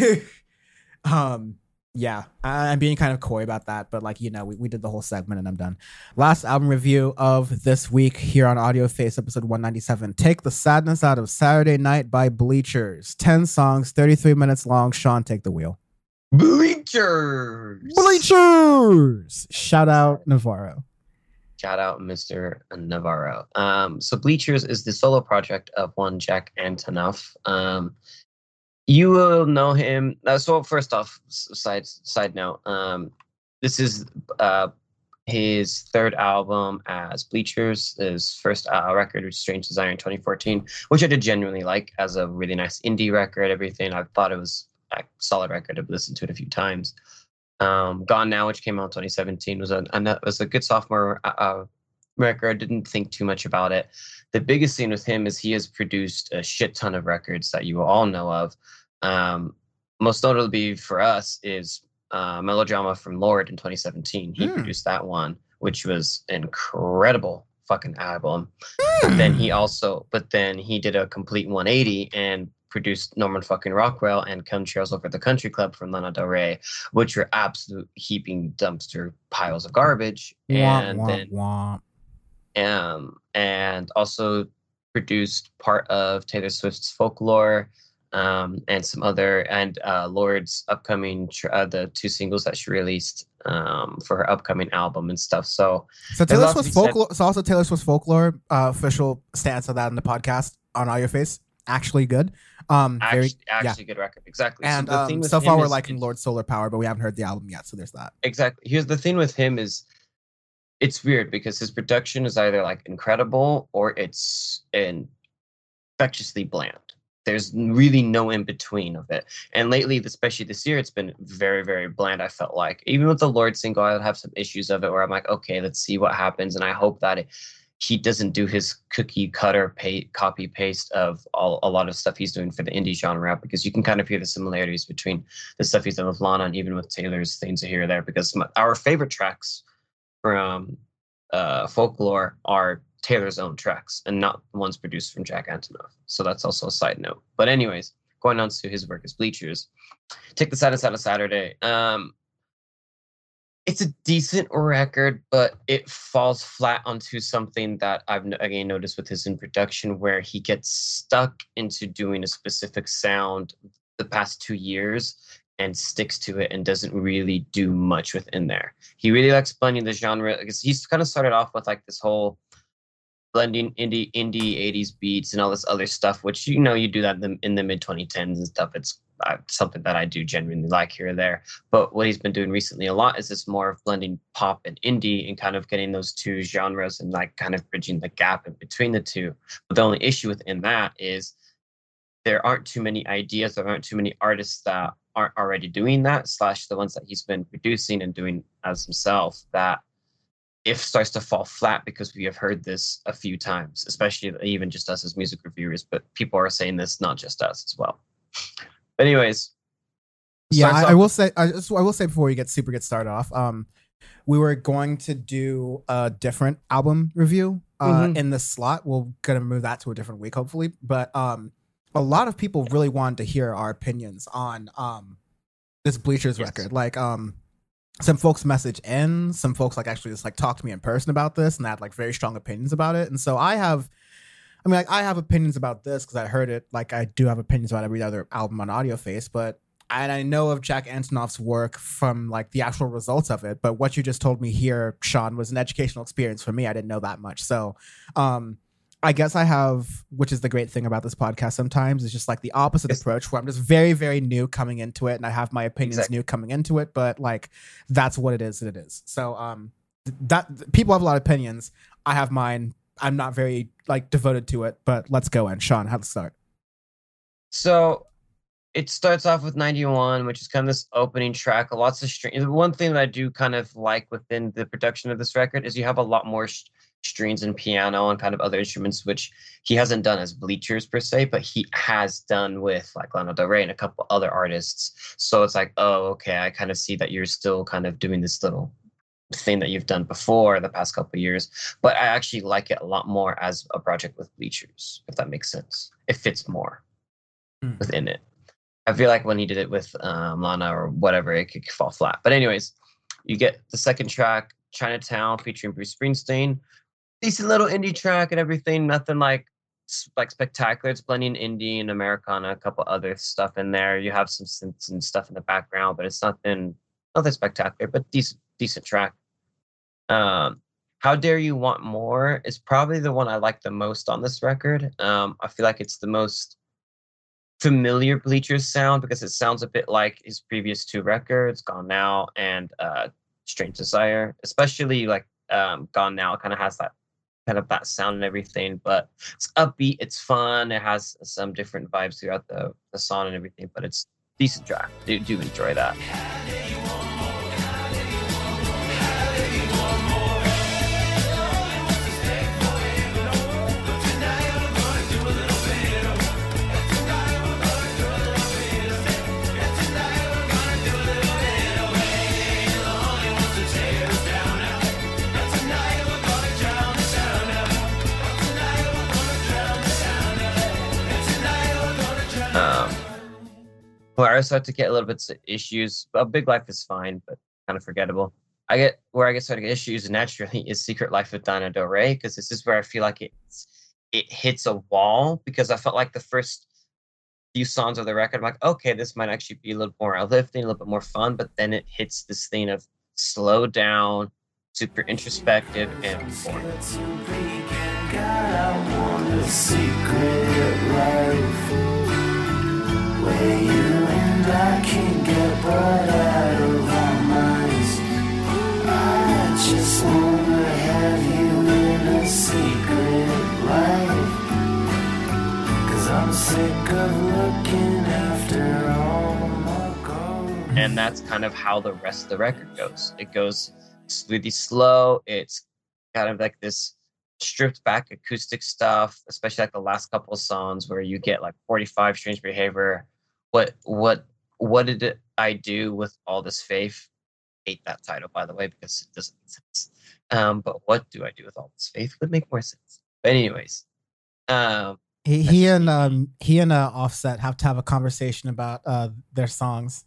um, yeah, I- I'm being kind of coy about that. But like, you know, we, we did the whole segment and I'm done. Last album review of this week here on Audio Face, episode one ninety-seven. Take the Sadness Out of Saturday Night by Bleachers. ten songs, thirty-three minutes long. Sean, take the wheel. Bleachers. Bleachers! Shout out Navarro. Shout out Mister Navarro. Um, so Bleachers is the solo project of one Jack Antonoff. Um, you will know him. Uh, so first off, s- side side note, um, this is uh, his third album as Bleachers. His first uh, record, which is Strange Desire in twenty fourteen, which I did genuinely like as a really nice indie record. Everything, I thought it was a solid record. I've listened to it a few times. Um, Gone Now, which came out in twenty seventeen, was a, a was a good sophomore uh, record. Didn't think too much about it. The biggest thing with him is he has produced a shit ton of records that you all know of. Um, most notably for us is uh, Melodrama from Lord in twenty seventeen. He Hmm. produced that one, which was an incredible fucking album. But then he also, but then he did a complete one eighty and produced Norman fucking Rockwell and Come Trails Over the Country Club from Lana Del Rey, which are absolute heaping dumpster piles of garbage. Womp, and womp, then, womp. um, and also produced part of Taylor Swift's Folklore, um, and some other, and uh, Lord's upcoming, tr- uh, the two singles that she released um, for her upcoming album and stuff. So, So Taylor Swift's Folklore, so also Taylor Swift's Folklore, uh, official stance of that in the podcast on Audio Face. Actually good. Um, actually, very, actually yeah. good record. Exactly. And so, the um, thing with so far him we're is- liking Lord Solar Power, but we haven't heard the album yet. So there's that. Exactly. Here's the thing with him is it's weird because his production is either like incredible or it's infectiously bland. There's really no in between of it. And lately, especially this year, it's been very, very bland. I felt like even with the Lord single, I would have some issues of it where I'm like, okay, let's see what happens. And I hope that it, he doesn't do his cookie cutter pay, copy paste of all, a lot of stuff he's doing for the indie genre, because you can kind of hear the similarities between the stuff he's done with Lana and even with Taylor's things here or there, because my, our favorite tracks from uh, Folklore are Taylor's own tracks and not the ones produced from Jack Antonoff. So that's also a side note. But anyways, going on to his work as Bleachers. Take the Saddest Out of Saturday. Um, it's a decent record, but it falls flat onto something that I've again noticed with his in production, where he gets stuck into doing a specific sound the past two years and sticks to it and doesn't really do much within there. He really likes blending the genre, because he's kind of started off with like this whole blending indie indie eighties beats and all this other stuff, which, you know, you do that in the, in the mid twenty tens and stuff. It's uh, something that I do genuinely like here or there. But what he's been doing recently a lot is this more of blending pop and indie and kind of getting those two genres and like kind of bridging the gap in between the two. But the only issue within that is there aren't too many ideas, there aren't too many artists that aren't already doing that, slash the ones that he's been producing and doing as himself, that if starts to fall flat, because we have heard this a few times, especially even just us as music reviewers, but people are saying this, not just us as well. But anyways. Yeah, I, off- I will say, I, just, I will say before we get super get started off, um, we were going to do a different album review uh, Mhm. in this slot. We're going to move that to a different week, hopefully. But um, a lot of people really wanted to hear our opinions on um, this Bleachers Yes. record. Like, um, some folks message in, some folks like actually just like talk to me in person about this, and they had like very strong opinions about it. And so I have, I mean, like, I have opinions about this because I heard it. Like I do have opinions about every other album on Audio Face, but and I know of Jack Antonoff's work from like the actual results of it. But what you just told me here, Sean, was an educational experience for me. I didn't know that much. So, um, I guess I have, which is the great thing about this podcast sometimes, is just like the opposite It's- approach where I'm just very, very new coming into it, and I have my opinions Exactly. new coming into it, but like that's what it is that it is. So um th- that people have a lot of opinions. I have mine. I'm not very like devoted to it, but let's go in. Sean, how to start? So it starts off with ninety-one, which is kind of this opening track. Lots of strings. One thing that I do kind of like within the production of this record is you have a lot more sh- strings and piano and kind of other instruments, which he hasn't done as Bleachers per se, but he has done with like Lana Del Rey and a couple other artists. So it's like, oh, okay, I kind of see that you're still kind of doing this little thing that you've done before the past couple of years. But I actually like it a lot more as a project with Bleachers, if that makes sense. It fits more Mm. within it. I feel like when he did it with um, Lana or whatever, it could fall flat. But anyways, you get the second track, Chinatown, featuring Bruce Springsteen. Decent little indie track and everything. Nothing like like spectacular. It's blending indie and Americana, a couple other stuff in there. You have some synths and stuff in the background, but it's nothing nothing spectacular, but decent decent track. Um, How Dare You Want More is probably the one I like the most on this record. Um, I feel like it's the most familiar Bleachers sound because it sounds a bit like his previous two records, Gone Now and uh, Strange Desire. Especially like um, Gone Now kind of has that kind of that sound and everything, but it's upbeat, it's fun, it has some different vibes throughout the, the song and everything, but it's decent track. Do, do enjoy that. where I start to get a little bit of issues. A Big Life is fine, but kind of forgettable. I get where I get starting to get issues naturally is Secret Life of Lana Del Rey, because this is where I feel like it's it hits a wall, because I felt like the first few songs of the record, I'm like, okay, this might actually be a little more uplifting, a little bit more fun, but then it hits this thing of slow down, super introspective, and boring. Where you and I can get brought out of our minds. I just wanna have you in a secret life. Cause I'm sick of looking after all my goals. And that's kind of how the rest of the record goes. It goes really slow. It's kind of like this stripped back acoustic stuff, especially like the last couple of songs where you get like forty-five, Strange Behavior. What what what did I do with all this faith? Hate that title, by the way, because it doesn't make sense. Um, but what do I do with all this faith would make more sense. But anyways, um, he he and um he and uh, Offset have to have a conversation about uh their songs.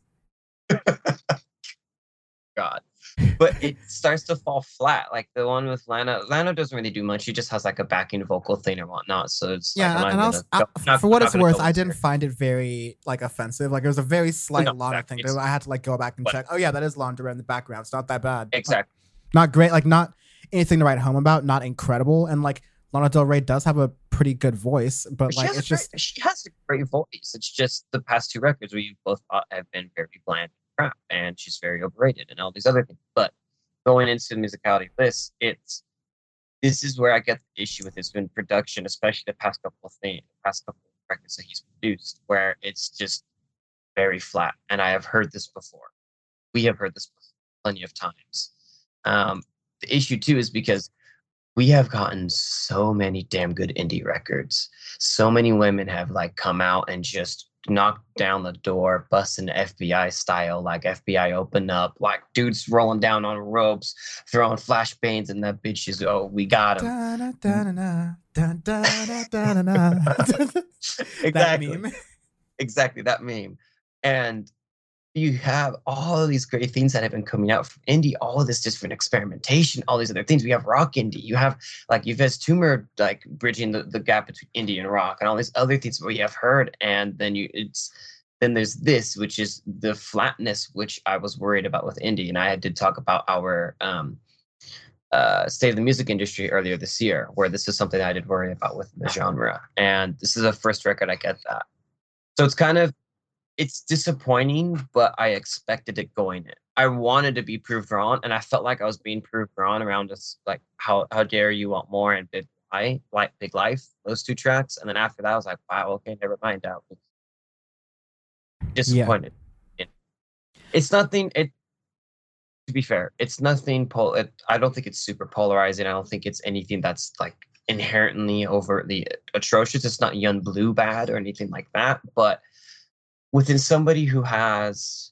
God. But it starts to fall flat. Like the one with Lana. Lana doesn't really do much. She just has like a backing vocal thing or whatnot. So it's yeah. like, and also, go, I, not, for what not it's worth, go I didn't there. find it very like offensive. Like it was a very slight No, Lana exactly. thing. It's- I had to like go back and What? check. Oh yeah, that is Lana Del Rey in the background. It's not that bad. Exactly. Like, not great. Like not anything to write home about. Not incredible. And like Lana Del Rey does have a pretty good voice, but She like has it's a great- just she has a great voice. It's just the past two records where you both thought have been very bland and crap, and she's very overrated and all these other things. But going into the musicality of this, it's this is where I get the issue with this in production, especially the past couple of things, past couple of records that he's produced, where it's just very flat. And I have heard this before. We have heard this plenty of times. Um, the issue too is because we have gotten so many damn good indie records. So many women have like come out and just knocked down the door, busting F B I style, like F B I open up, like dudes rolling down on ropes, throwing flashbangs, and that bitch is, oh, we got him. Exactly. meme. Exactly, that meme. And you have all of these great things that have been coming out from indie, all of this different experimentation, all these other things. We have rock indie. You have like you've has Tumor like bridging the, the gap between indie and rock, and all these other things we have heard. And then you it's then there's this, which is the flatness, which I was worried about with indie. And I did talk about our um uh state of the music industry earlier this year, where this is something I did worry about with the genre. And this is a first record I get that. So it's kind of It's disappointing, but I expected it going in. I wanted to be proved wrong, and I felt like I was being proved wrong around just like how how dare you want more and Big Life, like Big Life, those two tracks. And then after that, I was like, wow, okay, never mind. Out. Disappointed. Yeah. It's nothing. It to be fair, it's nothing. Pol- it, I don't think it's super polarizing. I don't think it's anything that's like inherently overtly atrocious. It's not Young Blue bad or anything like that, but within somebody who has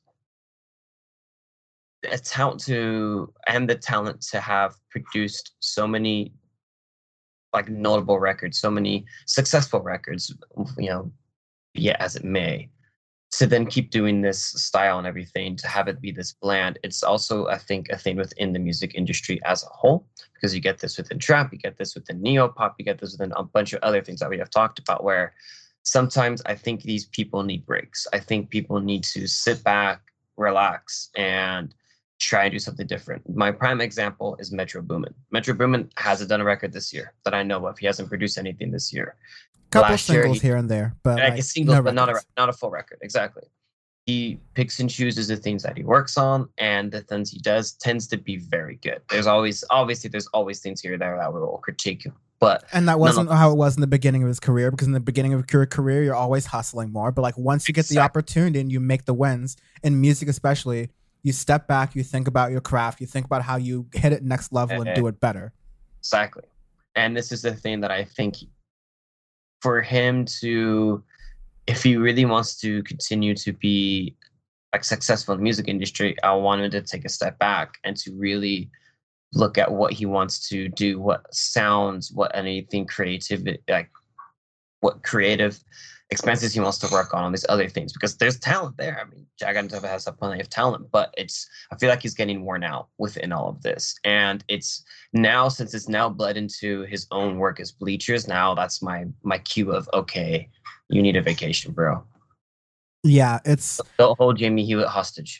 a talent to and the talent to have produced so many like notable records, so many successful records, you know, yeah, as it may, to then keep doing this style and everything, to have it be this bland. It's also, I think, a thing within the music industry as a whole, because you get this within trap, you get this within neo-pop, you get this within a bunch of other things that we have talked about, where sometimes I think these people need breaks. I think people need to sit back, relax, and try and do something different. My prime example is Metro Boomin. Metro Boomin hasn't done a record this year that I know of. He hasn't produced anything this year. Couple Last year, singles he- here and there, but like like, singles, no but not a records. not a full record. Exactly. He picks and chooses the things that he works on, and the things he does tends to be very good. There's always, obviously, there's always things here and there that we will critique, but And that none wasn't of- how it was in the beginning of his career, because in the beginning of your career, you're always hustling more. But like once you get the Exactly. opportunity and you make the wins, in music especially, you step back, you think about your craft, you think about how you hit it next level and do it better. Exactly. And this is the thing that I think for him to, if he really wants to continue to be like successful in the music industry, I want him to take a step back and to really look at what he wants to do, what sounds, what anything creative, like what creative expenses he wants to work on, on these other things, because there's talent there. I mean, Jagan Tova has plenty of talent, but it's I feel like he's getting worn out within all of this. And it's now, since it's now bled into his own work as Bleachers, now that's my my cue of, okay, you need a vacation, bro. Yeah, it's don't hold Jamie Hewitt hostage.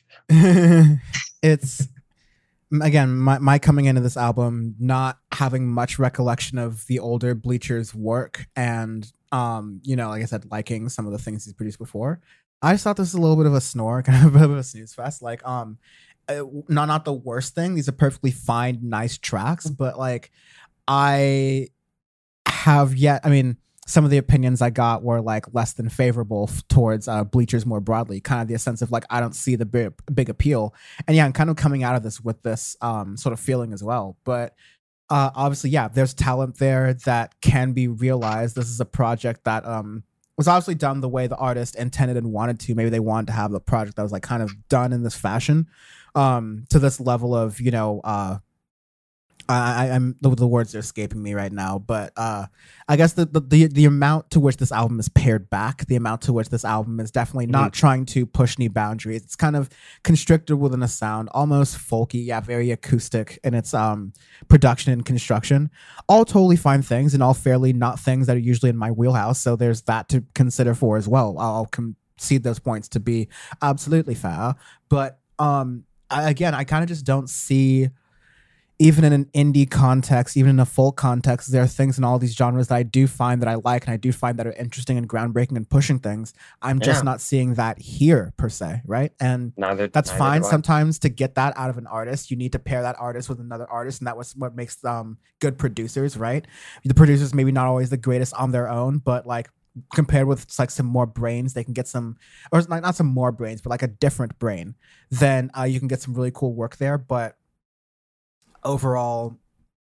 It's again, my, my coming into this album, not having much recollection of the older Bleachers work, and um, you know, like I said, liking some of the things he's produced before. I just thought this was a little bit of a snore, kind of a bit of a snooze fest. Like, um, uh, not not the worst thing. These are perfectly fine, nice tracks, but like, I have yet. I mean, some of the opinions I got were like less than favorable f- towards uh, Bleachers more broadly. Kind of the sense of like, I don't see the big, big appeal. And yeah, I'm kind of coming out of this with this um sort of feeling as well. But uh, obviously, yeah, there's talent there that can be realized. This is a project that um was obviously done the way the artist intended and wanted to. Maybe they wanted to have a project that was like kind of done in this fashion, um, to this level of, you know, uh, I, I'm the, the words are escaping me right now, but uh, I guess the, the the the amount to which this album is pared back, the amount to which this album is definitely not mm-hmm. trying to push any boundaries. It's kind of constricted within a sound, almost folky, yeah, very acoustic in its um production and construction. All totally fine things, and all fairly not things that are usually in my wheelhouse. So there's that to consider for as well. I'll concede those points to be absolutely fair, but um, I, again, I kind of just don't see. Even in an indie context, even in a folk context, there are things in all these genres that I do find that I like and I do find that are interesting and groundbreaking and pushing things. I'm yeah. just not seeing that here per se, right? And neither, that's neither fine. Sometimes to get that out of an artist, you need to pair that artist with another artist, and that was what makes um good producers, right? The producers maybe not always the greatest on their own, but like compared with like some more brains, they can get some, or like not some more brains, but like a different brain, then uh, you can get some really cool work there. But overall,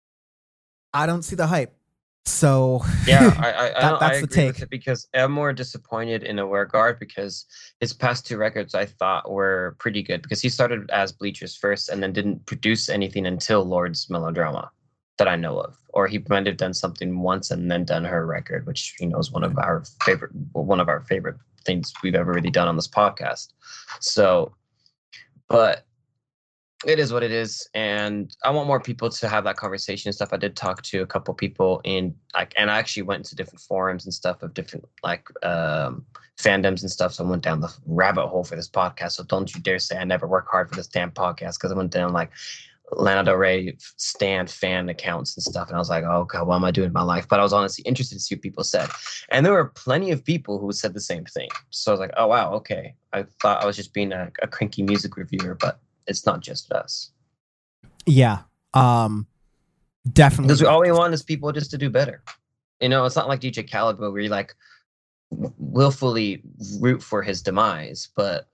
I don't see the hype. So yeah, I I, that, I, that's I the agree take. with it, because I'm more disappointed in a regard because his past two records I thought were pretty good, because he started as Bleachers first and then didn't produce anything until Lord's Melodrama that I know of, or he might have done something once and then done her record, which you know is one of our favorite one of our favorite things we've ever really done on this podcast. So, but. It is what it is, and I want more people to have that conversation and stuff. I did talk to a couple people in like, and I actually went into different forums and stuff of different like um, fandoms and stuff. So I went down the rabbit hole for this podcast. So don't you dare say I never work hard for this damn podcast, because I went down like Lana Del Rey stan fan accounts and stuff, and I was like, oh god, what am I doing in my life? But I was honestly interested to see what people said, and there were plenty of people who said the same thing. So I was like, oh wow, okay. I thought I was just being a, a cranky music reviewer, but it's not just us. Yeah, um, definitely. Because all we want is people just to do better. You know, it's not like D J Khaled where we like willfully root for his demise, but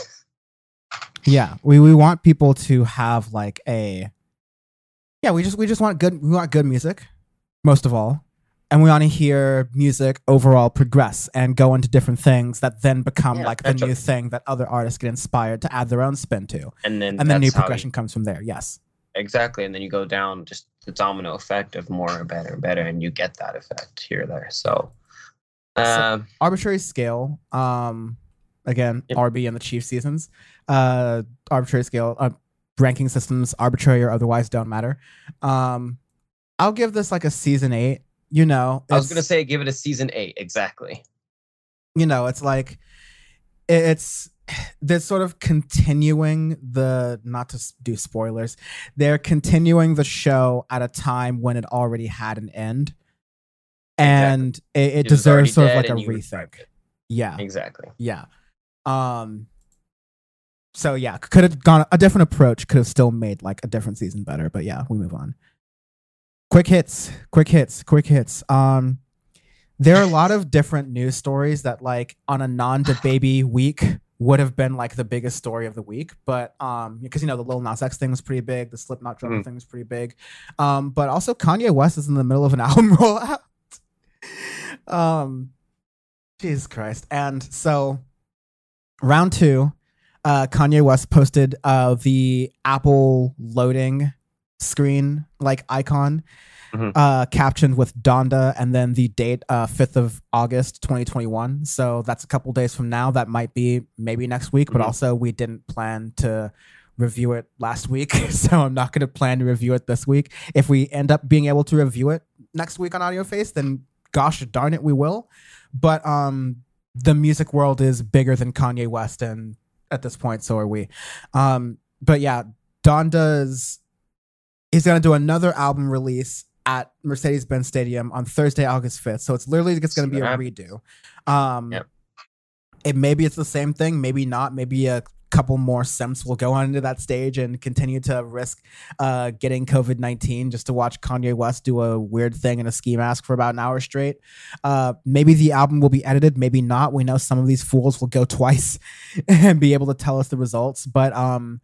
yeah, we, we want people to have like a yeah. We just we just want good. We want good music, most of all. And we want to hear music overall progress and go into different things that then become yeah, like the new what, thing that other artists get inspired to add their own spin to. And then and then new progression you, comes from there. Yes. Exactly. And then you go down just the domino effect of more and better and better, and you get that effect here or there. So, uh, so Arbitrary Scale, um, again, yep. R B and the Chief Seasons, uh, Arbitrary Scale, uh, ranking systems, arbitrary or otherwise, don't matter. Um, I'll give this like a season eight. You know, I was gonna say give it a season eight exactly. You know, it's like it's they're sort of continuing the not to do spoilers. They're continuing the show at a time when it already had an end, and exactly. it, it, it deserves sort of like a rethink. Yeah, exactly. Yeah. Um. So yeah, could have gone a different approach. Could have still made like a different season better. But yeah, we move on. Quick hits, quick hits, quick hits. Um, there are a lot of different news stories that, like, on a non-DaBaby week would have been like the biggest story of the week. But um, because you know the Lil Nas X thing was pretty big, the Slipknot drummer mm. thing was pretty big. Um, but also Kanye West is in the middle of an album rollout. um, Jesus Christ! And so, round two, uh, Kanye West posted uh the Apple loading screen like icon, Mhm. uh, captioned with Donda, and then the date uh, fifth of August twenty twenty-one. So that's a couple days from now. That might be maybe next week, but Mhm. also we didn't plan to review it last week, so I'm not going to plan to review it this week. If we end up being able to review it next week on Audio Face, then gosh darn it, we will. But um, the music world is bigger than Kanye West, and at this point, so are we. Um, but yeah, Donda's he's going to do another album release at Mercedes-Benz Stadium on Thursday, August fifth. So it's literally just going to be a redo. Um, Yep. It maybe it's the same thing, maybe not. Maybe a couple more Simps will go onto that stage and continue to risk uh, getting COVID nineteen just to watch Kanye West do a weird thing in a ski mask for about an hour straight. Uh, maybe the album will be edited, maybe not. We know some of these fools will go twice and be able to tell us the results. But um,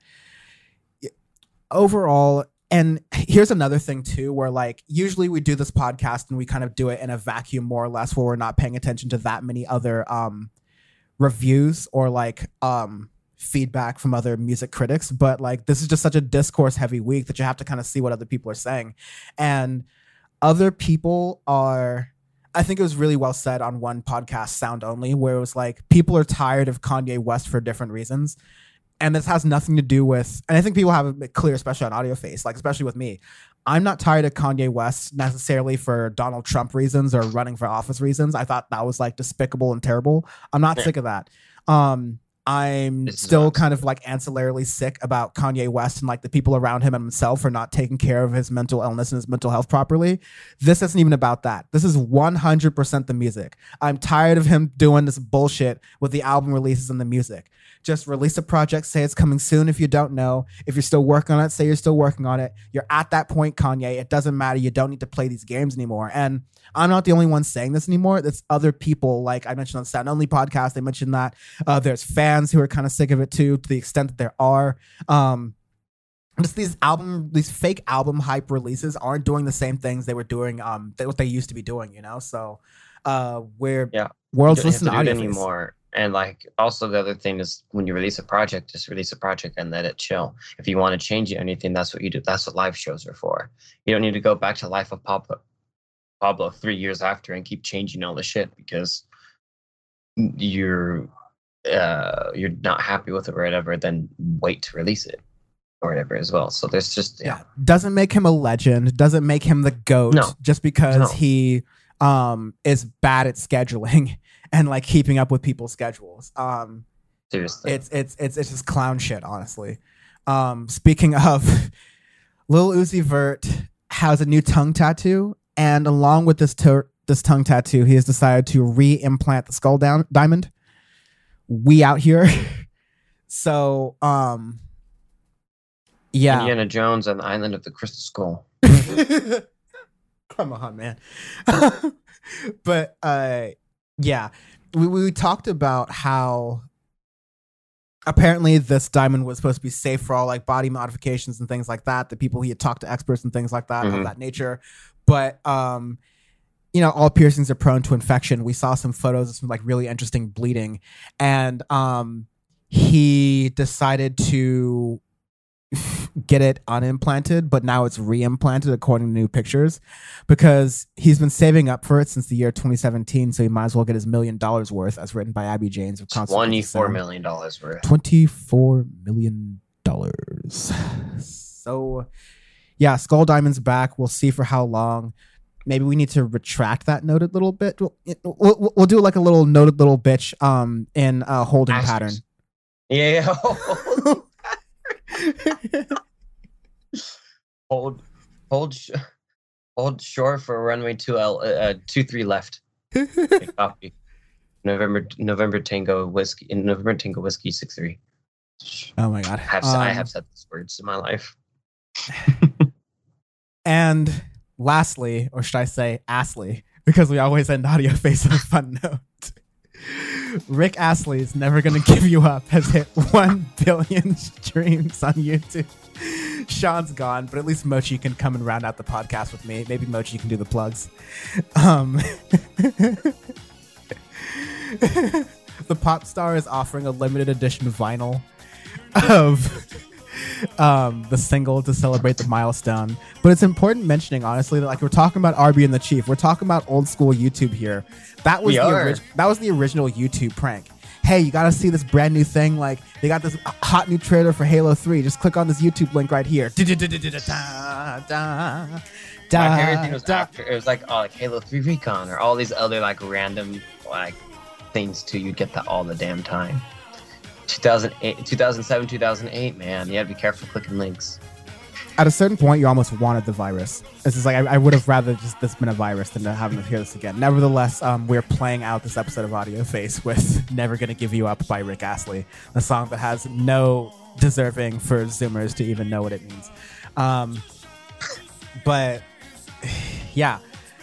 overall, and here's another thing too, where like usually we do this podcast and we kind of do it in a vacuum more or less, where we're not paying attention to that many other um, reviews or like um, feedback from other music critics. But like this is just such a discourse heavy week that you have to kind of see what other people are saying. And other people are, I think it was really well said on one podcast, Sound Only, where it was like people are tired of Kanye West for different reasons. And this has nothing to do with, and I think people have it clear, especially on Audio Face, like especially with me. I'm not tired of Kanye West necessarily for Donald Trump reasons or running for office reasons. I thought that was like despicable and terrible. I'm not Yeah. sick of that. Um, I'm This is still awesome. kind of like ancillarily sick about Kanye West and like the people around him and himself for not taking care of his mental illness and his mental health properly. This isn't even about that. This is one hundred percent the music. I'm tired of him doing this bullshit with the album releases and the music. Just release a project, say it's coming soon if you don't know. If you're still working on it, say you're still working on it. You're at that point, Kanye. It doesn't matter. You don't need to play these games anymore. And I'm not the only one saying this anymore. It's other people, like I mentioned on the Sound Only podcast, they mentioned that uh, there's fans who are kind of sick of it too, to the extent that there are. Um, just these album, these fake album hype releases aren't doing the same things they were doing, um, th- what they used to be doing, you know? So uh, we're Yeah. world's You don't listening to have to Audio do it Face. anymore. And like also the other thing is when you release a project, just release a project and let it chill. If you want to change it or anything, that's what you do. That's what live shows are for. You don't need to go back to Life of Pablo, Pablo three years after and keep changing all the shit because you're uh, you're not happy with it or whatever. Then wait to release it or whatever as well. So there's just yeah, Yeah, doesn't make him a legend, doesn't make him the GOAT No. just because No. he um is bad at scheduling and like keeping up with people's schedules. Um seriously. it's it's it's it's just clown shit, honestly. Um speaking of, Lil Uzi Vert has a new tongue tattoo, and along with this to- this tongue tattoo, he has decided to re-implant the skull down diamond. We out here. So um yeah. Indiana Jones on the Island of the Crystal Skull. Come on, man. But uh yeah, we, we talked about how apparently this diamond was supposed to be safe for all like body modifications and things like that. The people he had talked to experts and things like that of Mhm. that nature. But um you know, all piercings are prone to infection. We saw some photos of some like really interesting bleeding, and um he decided to get it unimplanted, but now it's reimplanted according to new pictures, because he's been saving up for it since the year twenty seventeen, so he might as well get his million dollars worth, as written by Abby James of Consequences Twenty-four Sound. million dollars worth. twenty-four million dollars. So yeah, Skull Diamond's back. We'll see for how long. Maybe we need to retract that noted little bit. We'll, we'll, we'll do like a little noted little bitch um in a holding pattern. Yeah. hold, hold, sh- hold shore for runway two L, uh, two three left. Okay, copy. November, November Tango whiskey in November Tango whiskey six three. Oh my god! I have, I Um, have said these words in my life. And lastly, or should I say Astley, because we always end Audio Face on a fun note. Rick Astley is never going to give you up has hit one billion streams on YouTube. Sean's gone, but at least Mochi can come and round out the podcast with me. Maybe Mochi can do the plugs. Um, the pop star is offering a limited edition vinyl of um, the single to celebrate the milestone. But it's important mentioning, honestly, that like we're talking about Arby and the Chief. We're talking about old school YouTube here. That was We the are. ori- that was the original YouTube prank. Hey, you got to see this brand new thing. Like, they got this hot new trailer for Halo three. Just click on this YouTube link right here. My favorite thing was after it was like oh like Halo three Recon or all these other like random like things too. You get that all the damn time. two thousand eight, two thousand seven, two thousand eight, man. You had to be careful clicking links. At a certain point, you almost wanted the virus. This is like I, I would have rather just this been a virus than to having to hear this again. Nevertheless, um, we're playing out this episode of Audio Face with "Never Gonna Give You Up" by Rick Astley, a song that has no deserving for Zoomers to even know what it means. Um, but yeah.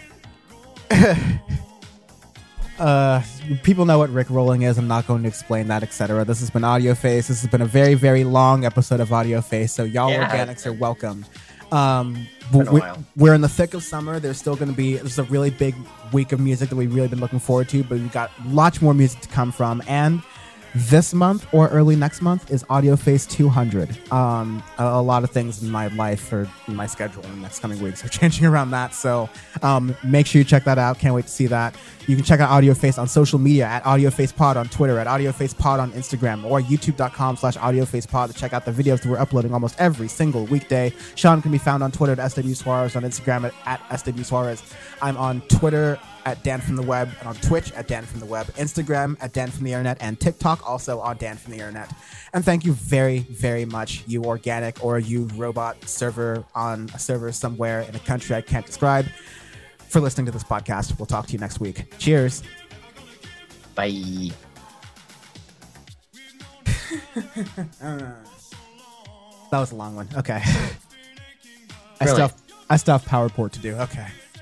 Uh, people know what Rick rolling is. I'm not going to explain that, et cetera. This has been Audio Face. This has been a very, very long episode of Audio Face. So y'all Yeah. organics are welcome. Um, Been a we, while. we're in the thick of summer. There's still going to be there's a really big week of music that we've really been looking forward to, but we've got lots more music to come from. And this month or early next month is Audio Face two hundred. Um, a, a lot of things in my life or in my schedule in the next coming weeks are changing around that. So um, make sure you check that out. Can't wait to see that. You can check out Audio Face on social media at Audio Face Pod on Twitter, at Audio Face Pod on Instagram, or youtube.com slash Audio Face Pod to check out the videos that we're uploading almost every single weekday. Sean can be found on Twitter at S W Suarez, on Instagram at, at S W Suarez. I'm on Twitter at Dan from the Web, and on Twitch at Dan from the Web, Instagram at Dan from the Internet, and TikTok also on Dan from the Internet. And thank you very, very much, you organic or you robot server on a server somewhere in a country I can't describe, for listening to this podcast. We'll talk to you next week. Cheers. Bye. That was a long one. Okay. I Really? still have, I still have PowerPort to do. Okay.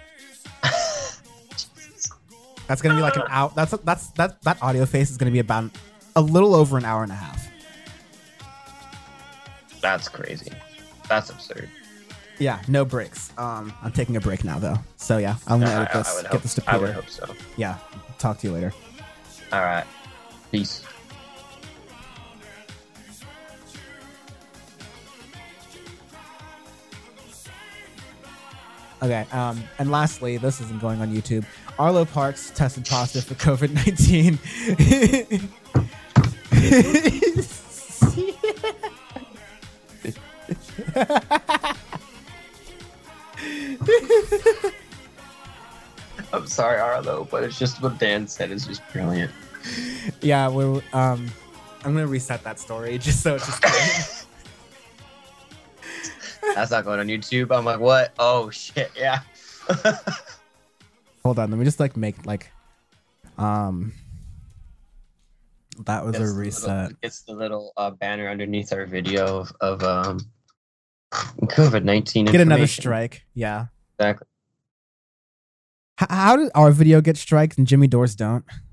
That's gonna be like an hour. That's that's that that Audio Face is gonna be about a little over an hour and a half. That's crazy. That's absurd. Yeah, no breaks. Um, I'm taking a break now though. So yeah, I'm gonna I- edit I this. would Get hope- this to I Peter. would hope so. Yeah. Talk to you later. All right. Peace. Okay. Um, and lastly, this isn't going on YouTube. Arlo Parks tested positive for COVID nineteen. I'm sorry, Arlo, but it's just what Dan said is just brilliant. Yeah, we're um I'm gonna reset that story just so it's just That's not going on YouTube. I'm like, what? Oh shit, yeah. hold on, let me just like make like um that was It's a the reset. Little, it's the little uh, banner underneath our video of, of um COVID nineteen. Get another strike. Yeah. Exactly. H- how did our video get strikes and Jimmy Doors don't?